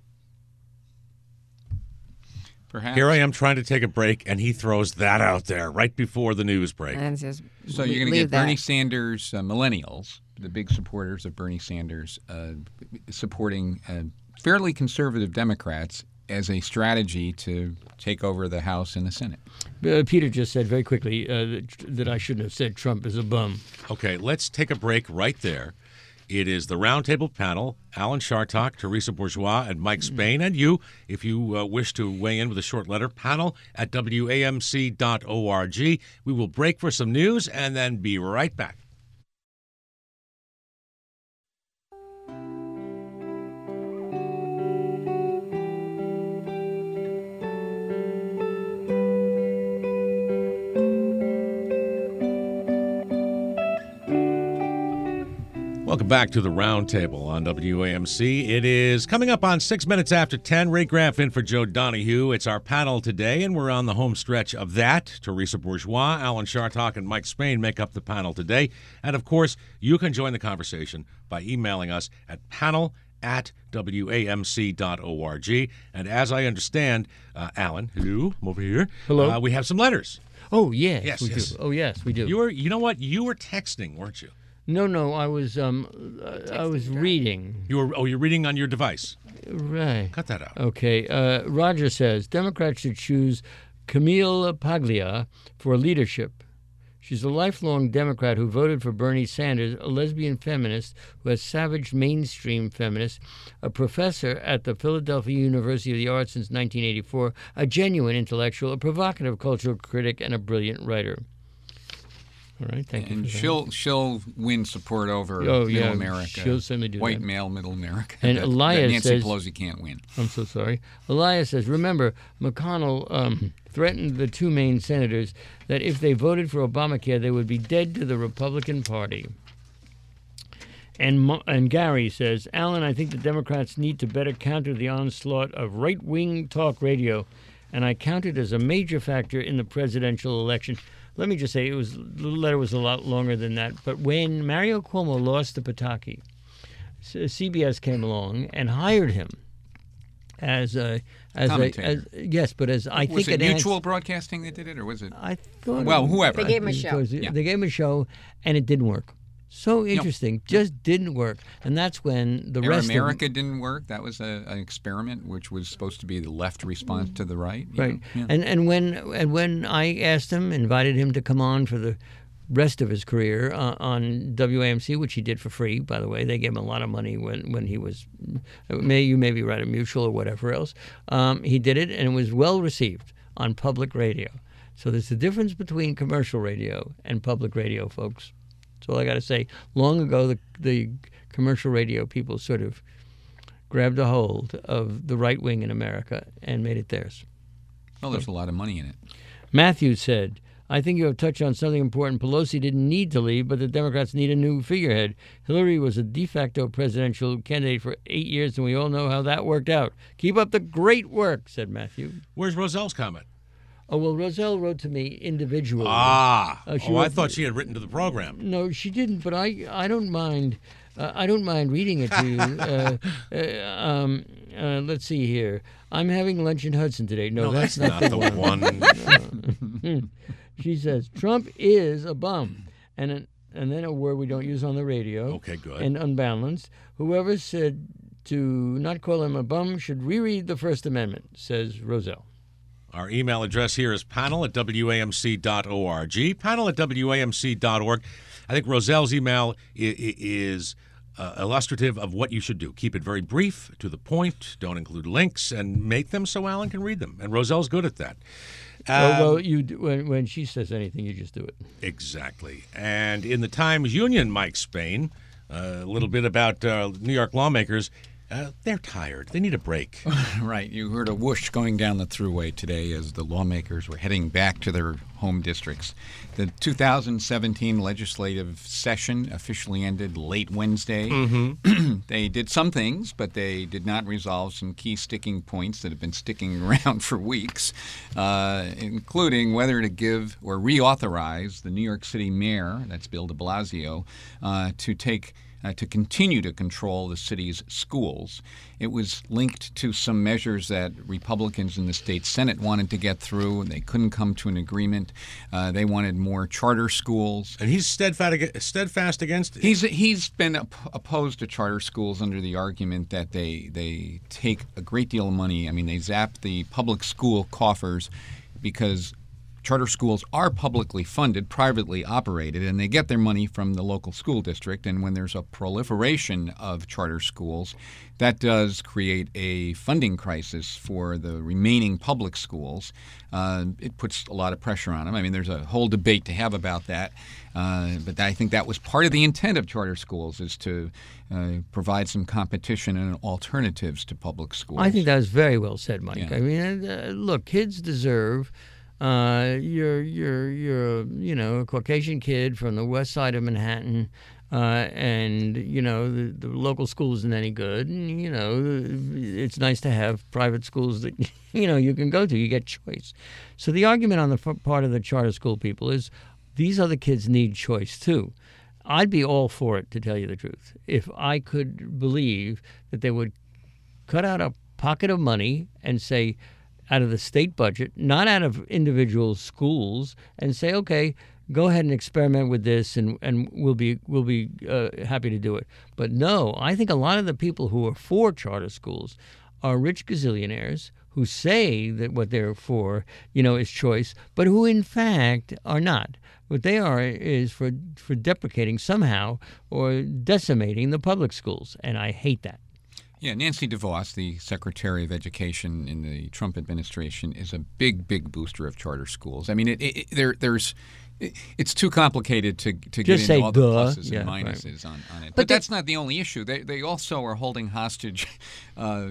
Perhaps. Here I am trying to take a break, and he throws that out there right before the news break. And just So le- you're going to leave get that. Bernie Sanders uh, millennials, the big supporters of Bernie Sanders, uh, supporting uh, fairly conservative Democrats as a strategy to take over the House and the Senate. Uh, Peter just said very quickly uh, that, that I shouldn't have said Trump is a bum. Okay, let's take a break right there. It is the roundtable panel, Alan Chartock, Teresa Bourgeois, and Mike Spain, and you, if you uh, wish to weigh in with a short letter, panel at W A M C dot org. We will break for some news and then be right back. Welcome back to the Roundtable on W A M C. It is coming up on six minutes after ten. Ray Graff in for Joe Donahue. It's our panel today, and we're on the home stretch of that. Teresa Bourgeois, Alan Chartock, and Mike Spain make up the panel today. And, of course, you can join the conversation by emailing us at panel at W A M C dot org. And as I understand, uh, Alan, hello, I'm over here. Hello. Uh, we have some letters. Oh, yes, Yes, we yes. do. Oh, yes, we do. You were, you know what? You were texting, weren't you? No, no, I was um, uh, I was reading. You were. Oh, you're reading on your device. Right. Cut that out. Okay. Uh, Roger says Democrats should choose Camille Paglia for leadership. She's a lifelong Democrat who voted for Bernie Sanders, a lesbian feminist who has savaged mainstream feminists, a professor at the Philadelphia University of the Arts since nineteen eighty-four, a genuine intellectual, a provocative cultural critic, and a brilliant writer. All right, thank you. And for that. she'll she'll win support over Oh, Middle yeah, America. she'll certainly do White that. male Middle America. And that, Elias that Nancy says- Pelosi can't win. I'm so sorry. Elias says, remember, McConnell um, threatened the two main senators that if they voted for Obamacare, they would be dead to the Republican Party. And Mo- and Gary says, Alan, I think the Democrats need to better counter the onslaught of right-wing talk radio, and I count it as a major factor in the presidential election. Let me just say, it was the letter was a lot longer than that, but when Mario Cuomo lost to Pataki, C B S came along and hired him as a as a Commentator. as, yes, but as I was think it it Mutual ans- Broadcasting that did it, or was it? I thought Well, it- whoever. They gave him a it show. was- Yeah. They gave him a show, and it didn't work. So interesting, just didn't work, and that's when the Air rest America of didn't work. That was a, an experiment, which was supposed to be the left response to the right. you right, know? Yeah. and and when and when I asked him, invited him to come on for the rest of his career uh, on W A M C, which he did for free, by the way. They gave him a lot of money when, when he was, may you may be right, at Mutual or whatever else. Um, he did it, and it was well received on public radio. So there's a difference between commercial radio and public radio, folks. That's all I got to say. Long ago, the, the commercial radio people sort of grabbed a hold of the right wing in America and made it theirs. Well, there's a lot of money in it. Matthew said, I think you have touched on something important. Pelosi didn't need to leave, but the Democrats need a new figurehead. Hillary was a de facto presidential candidate for eight years, and we all know how that worked out. Keep up the great work, said Matthew. Where's Roselle's comment? Oh, well, Roselle wrote to me individually. Ah, Uh, she oh, I wrote- thought she had written to the program. No, she didn't, but I I don't mind. Uh, I don't mind reading it to you. uh, uh, um, uh, let's see here. I'm having lunch in Hudson today. No, No, that's, that's not, not the the one. one. She says, Trump is a bum. And an, and then a word we don't use on the radio. Okay, good. And unbalanced. Whoever said to not call him a bum should reread the First Amendment, says Roselle. Our email address here is panel at W A M C dot org. Panel at W A M C dot org. I think Roselle's email is uh, illustrative of what you should do. Keep it very brief, to the point, don't include links, and make them so Alan can read them. And Roselle's good at that. Um, well, well, Um, you do, when, when she says anything, you just do it. Exactly. And in the Times Union, Mike Spain, uh, a little bit about uh, New York lawmakers. Uh, they're tired. They need a break. Right. You heard a whoosh going down the thruway today as the lawmakers were heading back to their home districts. The two thousand seventeen legislative session officially ended late Wednesday. Mm-hmm. They did some things, but they did not resolve some key sticking points that have been sticking around for weeks, uh, including whether to give or reauthorize the New York City mayor, that's Bill de Blasio, uh, to take Uh, to continue to control the city's schools. It was linked to some measures that Republicans in the state Senate wanted to get through, and they couldn't come to an agreement. Uh, they wanted more charter schools. And he's steadfast, ag- steadfast against it. He's he's been op- opposed to charter schools under the argument that they they take a great deal of money. I mean, they zap the public school coffers because charter schools are publicly funded, privately operated, and they get their money from the local school district. And when there's a proliferation of charter schools, that does create a funding crisis for the remaining public schools. Uh, it puts a lot of pressure on them. I mean, there's a whole debate to have about that. Uh, but I think that was part of the intent of charter schools, is to uh, provide some competition and alternatives to public schools. I think that was very well said, Mike. Yeah. I mean, uh, look, kids deserve. Uh, you're you're you're you know a Caucasian kid from the west side of Manhattan, uh, and you know the, the local school isn't any good, and you know it's nice to have private schools that you know you can go to. You get choice. So the argument on the f- part of the charter school people is these other kids need choice too. I'd be all for it, to tell you the truth, if I could believe that they would cut out a pocket of money and say, out of the state budget, not out of individual schools, and say, okay, go ahead and experiment with this, and, and we'll be we'll be uh, happy to do it. But no, I think a lot of the people who are for charter schools are rich gazillionaires who say that what they're for, you know, is choice, but who in fact are not. What they are is for for deprecating somehow or decimating the public schools, and I hate that. Yeah, Nancy DeVos, the Secretary of Education in the Trump administration, is a big, big booster of charter schools. I mean, it, it, there, there's, it, it's too complicated to to Just get say into all the duh. pluses Yeah, and right. minuses on, on it. But, But the- that's not the only issue. They they also are holding hostage uh,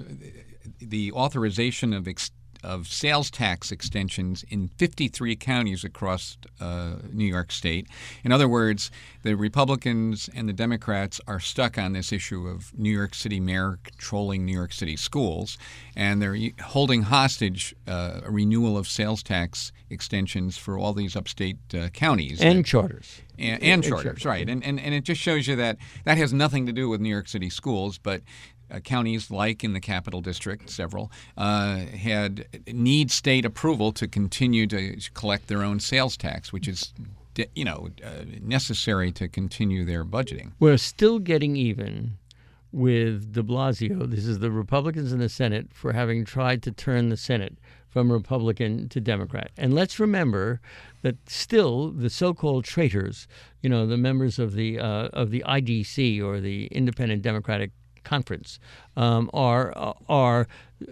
the authorization of ex- of sales tax extensions in fifty-three counties across uh, New York State. In other words, the Republicans and the Democrats are stuck on this issue of New York City mayor controlling New York City schools, and they're holding hostage uh, a renewal of sales tax extensions for all these upstate uh, counties. And that- charters. and, and charters, charters, right. And, and and it just shows you that that has nothing to do with New York City schools, but uh, counties like in the Capital District, several, uh, had need state approval to continue to collect their own sales tax, which is, you know, uh, necessary to continue their budgeting. We're still getting even with de Blasio. This is the Republicans in the Senate for having tried to turn the Senate from Republican to Democrat. And let's remember that still the so-called traitors, you know, the members of the uh, of the I D C, or the Independent Democratic Conference, um, are are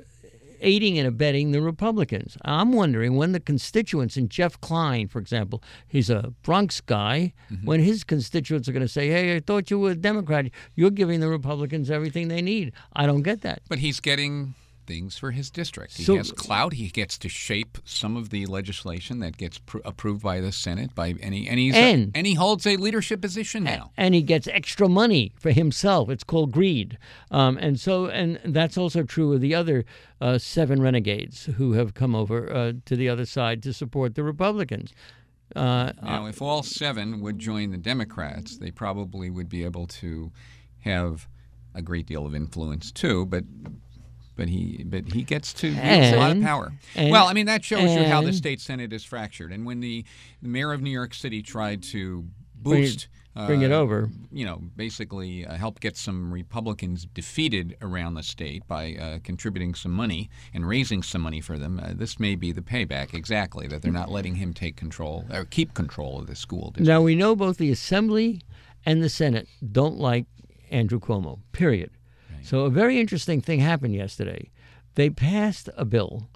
aiding and abetting the Republicans. I'm wondering when the constituents, and Jeff Klein, for example, he's a Bronx guy, mm-hmm. when his constituents are going to say, hey, I thought you were a Democrat. You're giving the Republicans everything they need. I don't get that. But he's getting things for his district. He So- has clout. He gets to shape some of the legislation that gets pr- approved by the Senate, by any, and he's And- a, and he holds a leadership position now. And he gets extra money for himself. It's called greed. Um, and so, and that's also true of the other uh, seven renegades who have come over uh, to the other side to support the Republicans. Uh, Now, if all seven would join the Democrats, they probably would be able to have a great deal of influence too. But but he but he gets to use a lot of And- power. and- well, I mean that shows you how the and- state senate is fractured. And when the, the mayor of New York City tried to Bring it- boost. bring it uh, over. You know, basically uh, help get some Republicans defeated around the state by uh, contributing some money and raising some money for them. Uh, this may be the payback, exactly, that they're not letting him take control or keep control of the school district. Now, we know both the Assembly and the Senate don't like Andrew Cuomo, period. So a very interesting thing happened yesterday. They passed a bill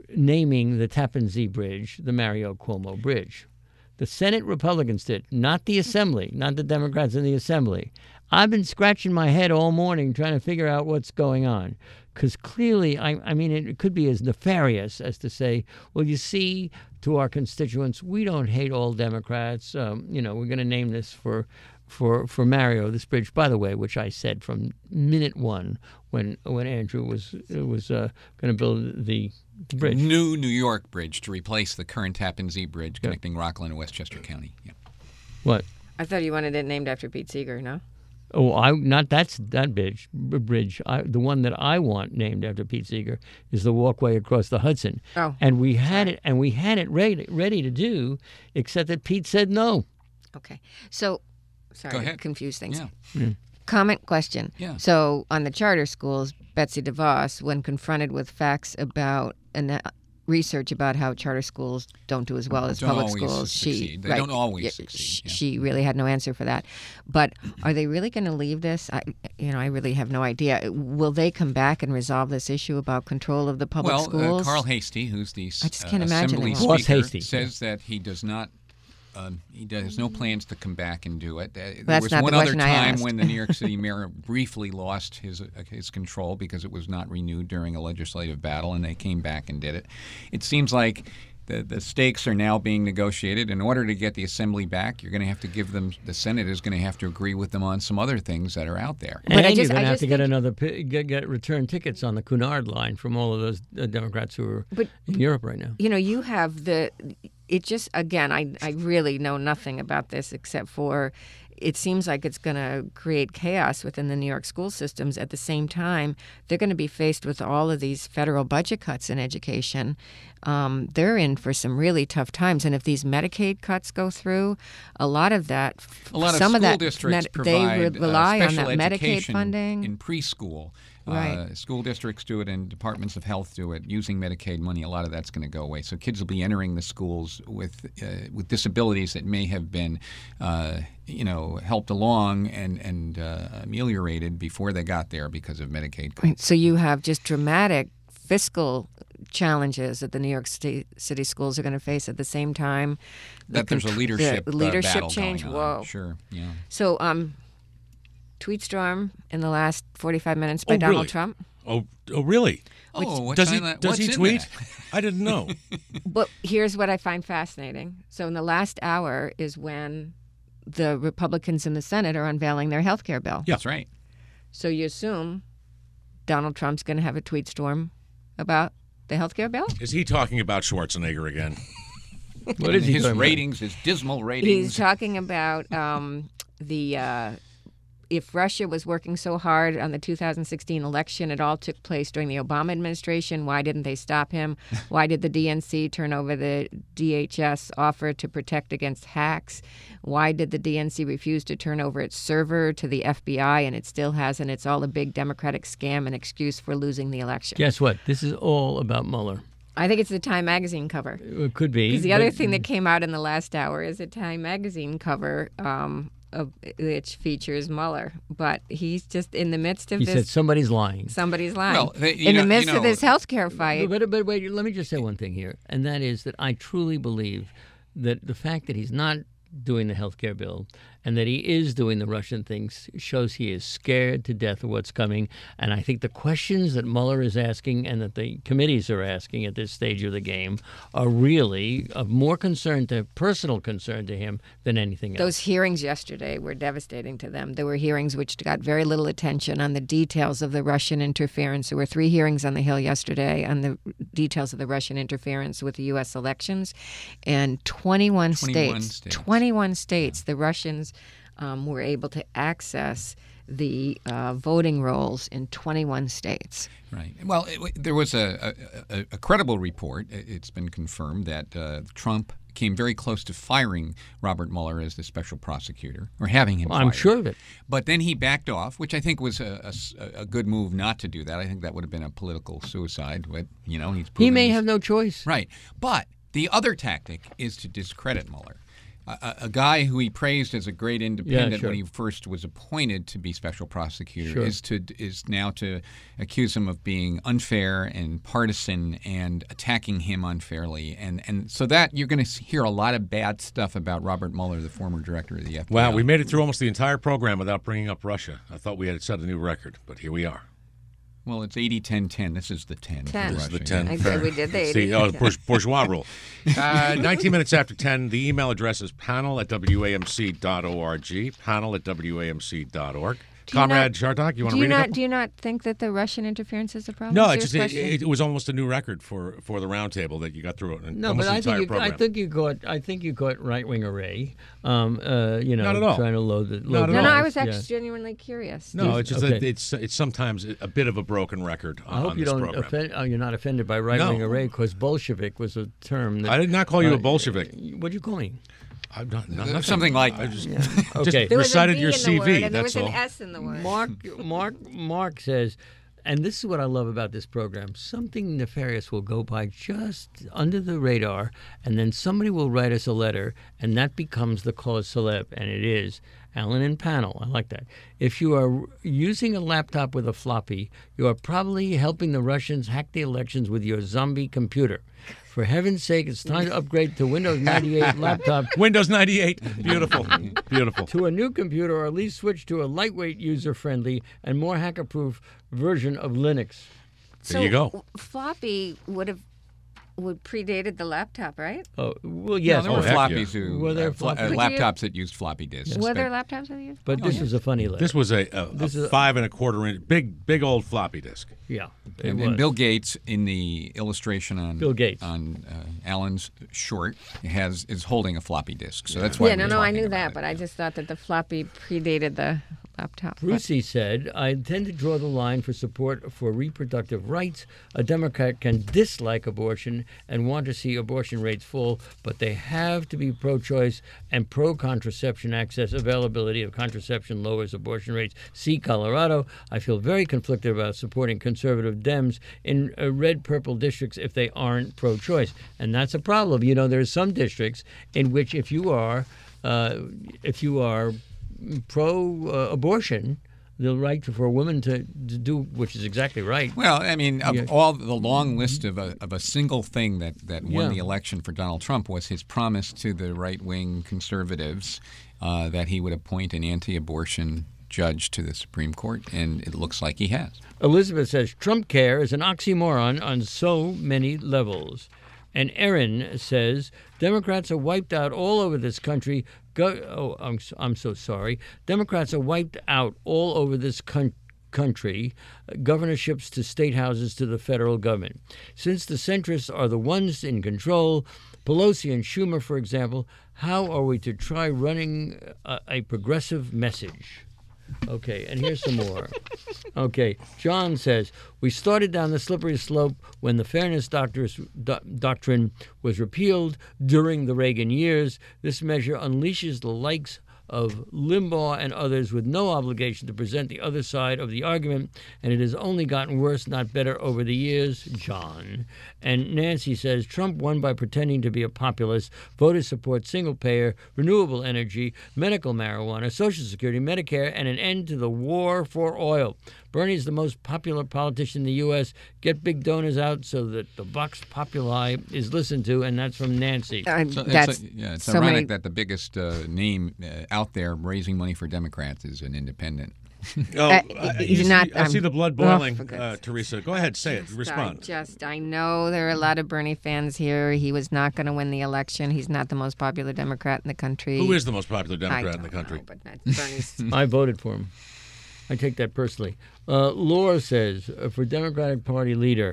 naming the Tappan Zee Bridge the Mario Cuomo Bridge. The Senate Republicans did, not the Assembly, not the Democrats in the Assembly. I've been scratching my head all morning trying to figure out what's going on. Because clearly, I, I mean, it could be as nefarious as to say, well, you see, to our constituents, we don't hate all Democrats. Um, you know, we're going to name this for, for, for Mario, this bridge, by the way, which I said from minute one when when Andrew was was uh, going to build the, the bridge. New New York Bridge to replace the current Tappan Zee Bridge connecting Rockland and Westchester County. Yeah. What? I thought you wanted it named after Pete Seeger, no? Oh, I not that's that bridge. b- Bridge. I, the one that I want named after Pete Seeger is the walkway across the Hudson. Oh, and we had it, and we had it ready ready to do, except that Pete said no. Okay. So, sorry Go to ahead. confuse things. Yeah. Comment question. Yeah. So, on the charter schools, Betsy DeVos, when confronted with facts about an, research about how charter schools don't do as well as Don't public always schools, she succeed. They right, don't always yeah, succeed, sh- yeah. She really had no answer for that. But are they really going to leave this? I, you know, I really have no idea. Will they come back and resolve this issue about control of the public well, schools? Uh, Carl Hastie, who's the I just uh, can't imagine Assembly it. Ross Speaker, Hastie, says that he does not. Um, he does, has no plans to come back and do it. Uh, there That's was not the one other question I time asked. when the New York City mayor briefly lost his uh, his control because it was not renewed during a legislative battle, and they came back and did it. It seems like the the stakes are now being negotiated. In order to get the Assembly back, you're going to have to give them. The Senate is going to have to agree with them on some other things that are out there. But and I you're just- going I to have just to get think- another pi- get, get return tickets on the Cunard line from all of those uh, Democrats who are But- in Europe right now. you know, you have the. It just again, I I really know nothing about this except for. It seems like it's going to create chaos within the New York school systems. At the same time, they're going to be faced with all of these federal budget cuts in education. Um, they're in for some really tough times. And if these Medicaid cuts go through, a lot of that, A lot of some school of that, districts med- provide they re- rely uh, on special that Medicaid education funding. in preschool. Uh, Right. school districts do it, and departments of health do it using Medicaid money. A lot of that's going to go away. So kids will be entering the schools with uh, with disabilities that may have been, uh, you know, helped along and and uh, ameliorated before they got there because of Medicaid cuts. So you have just dramatic fiscal challenges that the New York City, City schools are going to face at the same time. The That there's a contr- leadership the uh, leadership battle change. going Whoa. on. Sure, yeah. So, um, tweet storm in the last forty-five minutes by Oh, Donald really? Trump. Oh, oh really? Oh, what's Does he on that- does what's he in tweet? that? I didn't know. But here's what I find fascinating. So, in the last hour is when the Republicans in the Senate are unveiling their health care bill. Yeah. That's right. So, you assume Donald Trump's going to have a tweet storm about the health care bill? Is he talking about Schwarzenegger again? What is he his talking about? ratings, his dismal He's ratings. talking about um, the uh, if Russia was working so hard on the two thousand sixteen election, it all took place during the Obama administration. Why didn't they stop him? Why did the D N C turn over the D H S offer to protect against hacks? Why did the D N C refuse to turn over its server to the F B I, and it still hasn't? It's all a big Democratic scam and excuse for losing the election. Guess what? This is all about Mueller. I think it's the Time magazine cover. It could be. Because the other but- thing that came out in the last hour is a Time magazine cover, um, of, which features Mueller. But he's just in the midst of he this. said somebody's lying. Somebody's lying. Well, they- you in know- the you midst know- of this healthcare fight. But, but wait, let me just say one thing here, and that is that I truly believe that the fact that he's not doing the health care bill and that he is doing the Russian things shows he is scared to death of what's coming. And I think the questions that Mueller is asking and that the committees are asking at this stage of the game are really of more concern to personal concern to him than anything else. Those hearings yesterday were devastating to them. There were hearings which got very little attention on the details of the Russian interference. There were three hearings on the Hill yesterday on the details of the Russian interference with the U S elections. And twenty-one, twenty-one states, states. twenty-one states, the Russians um, were able to access the uh, voting rolls in twenty-one states. Right. Well, it, there was a, a, a credible report. It's been confirmed that uh, Trump came very close to firing Robert Mueller as the special prosecutor, or having him Well, fired. I'm sure of it. But then he backed off, which I think was a, a, a good move not to do that. I think that would have been a political suicide. But, you know, he's He proven may he's- have no choice. Right. But the other tactic is to discredit Mueller. A, a guy who he praised as a great independent Yeah, sure. when he first was appointed to be special prosecutor Sure. is to is now to accuse him of being unfair and partisan and attacking him unfairly, and and so that you're going to hear a lot of bad stuff about Robert Mueller, the former director of the F B I. Wow, we made it through almost the entire program without bringing up Russia. I thought we had set a new record, but here we are. Well, it's eighty ten ten. This is the ten. for ten. This is the Russia, ten. yeah. I Fair. said we did the See, eighty. oh, bourge- bourgeois rule. Uh, nineteen minutes after ten, the email address is panel at W A M C dot org, panel at W A M C dot org. Do you Comrade not- Shardock, you want Do to you read a not couple? do you not think that the Russian interference is a problem? No, it Serious just it, question? it, it was almost a new record for, for the roundtable that you got through it. No, almost but the I entire think you, program. I think you got I think you got right wing array. Um, uh, you know, Not at all. trying to load the load Not at the no, no, I lines. was Yeah. actually genuinely curious. no, it's just Okay. that it's it's sometimes a bit of a broken record on, I hope on you this don't program. offend. Oh, you're not offended by right wing No. array because Bolshevik was a term. That, I did not call you uh, a Bolshevik. What'd you call me? I'm not, not, Uh, nothing. something like I that. just, Okay. There was recited a V your in the C V, word, and there that's was an all. S in the word. Mark Mark Mark says, and this is what I love about this program. Something nefarious will go by just under the radar, and then somebody will write us a letter, and that becomes the cause celeb, and it is Alan and Panel. I like that. If you are using a laptop with a floppy, you are probably helping the Russians hack the elections with your zombie computer. For heaven's sake, it's time to upgrade to Windows ninety-eight laptop Windows ninety-eight. Beautiful. Beautiful. to a new computer, or at least switch to a lightweight, user-friendly, and more hacker-proof version of Linux. There you go. Floppy would have would predated the laptop, right? Oh, well, yes. No, there Oh, were heck floppies yeah. who Were there uh, fla- uh, floppies? Would you- laptops that used floppy disks. Were there but- laptops that used? But this was a funny letter. This was a, a, a This is a- five and a quarter inch, big, big old floppy disk. yeah. It And, was. and Bill Gates, in the illustration on Bill Gates. on uh, Alan's short, has is holding a floppy disk. So that's why. Yeah, we're no, no, I talking knew about that, it. but I just thought that the floppy predated the laptop. But- Brucey said, I intend to draw the line for support for reproductive rights. A Democrat can dislike abortion and want to see abortion rates fall, but they have to be pro-choice and pro-contraception access. Availability of contraception lowers abortion rates. See Colorado. I feel very conflicted about supporting conservative Dems in uh, red-purple districts if they aren't pro-choice. And that's a problem. You know, there are some districts in which if you are, uh, if you are pro-abortion, the right for a woman to, to do, which is exactly right. Well, I mean, of Yeah. all the long list of a, of a single thing that, that won Yeah. the election for Donald Trump was his promise to the right-wing conservatives uh, that he would appoint an anti-abortion judge to the Supreme Court, and it looks like he has. Elizabeth says Trump care is an oxymoron on so many levels. And Erin says Democrats are wiped out all over this country. Go- oh, I'm, s- I'm so sorry. Democrats are wiped out all over this country. country, governorships to state houses to the federal government. Since the centrists are the ones in control, Pelosi and Schumer, for example, how are we to try running a, a progressive message? Okay, and here's some more. Okay, John says, we started down the slippery slope when the fairness doctors, do, doctrine was repealed during the Reagan years. This measure unleashes the likes of Limbaugh and others with no obligation to present the other side of the argument, and it has only gotten worse, not better, over the years. John. And Nancy says, Trump won by pretending to be a populist. Voters support single-payer, renewable energy, medical marijuana, Social Security, Medicare, and an end to the war for oil. Bernie's the most popular politician in the U S Get big donors out so that the Vox Populi is listened to, and that's from Nancy. Uh, So that's it's, uh, yeah, it's so ironic many- that the biggest uh, name uh, out there raising money for Democrats is an independent. Oh, Uh, uh, you're you see- not- I see um, the blood oh, boiling, for goodness uh, sakes. Teresa. Go ahead, say it. Just, Respond. I just, I know there are a lot of Bernie fans here. He was not going to win the election. He's not the most popular Democrat in the country. Who is the most popular I Democrat in don't the country? know, but that's Bernie's. I voted for him. I take that personally. Uh, Laura says, uh, for Democratic Party leader,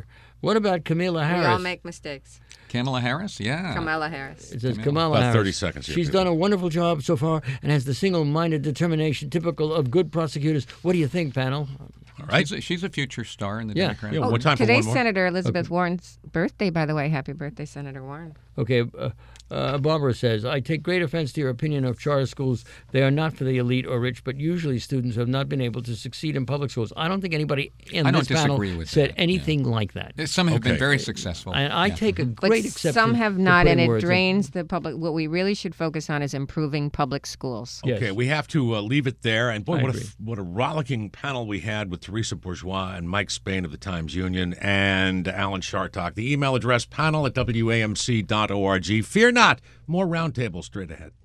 What about Kamala Harris? We all make mistakes. Kamala Harris, yeah. Kamala Harris. It says Kamala. Kamala About Harris. thirty seconds here, She's Peter. done a wonderful job so far and has the single-minded determination typical of good prosecutors. What do you think, panel? All right. She's a, she's a future star in the Yeah. Democrat. Yeah, Oh, one time for today's one more. Senator Elizabeth Warren's birthday, by the way. Happy birthday, Senator Warren. Okay, uh, uh, Barbara says, I take great offense to your opinion of charter schools. They are not for the elite or rich, but usually students who have not been able to succeed in public schools. I don't think anybody in I this don't panel disagree with said that, anything like that. Some have Okay. been very successful. And I Yeah. take a But great exception. some have to not, and putting it words in. drains the public. What we really should focus on is improving public schools. Yes. Okay, we have to uh, leave it there. And boy, I what a, agree. what a rollicking panel we had with Teresa Bourgeois and Mike Spain of the Times Union and Alan Chartock. The email address panel at W A M C dot org. Fear not, more roundtables straight ahead.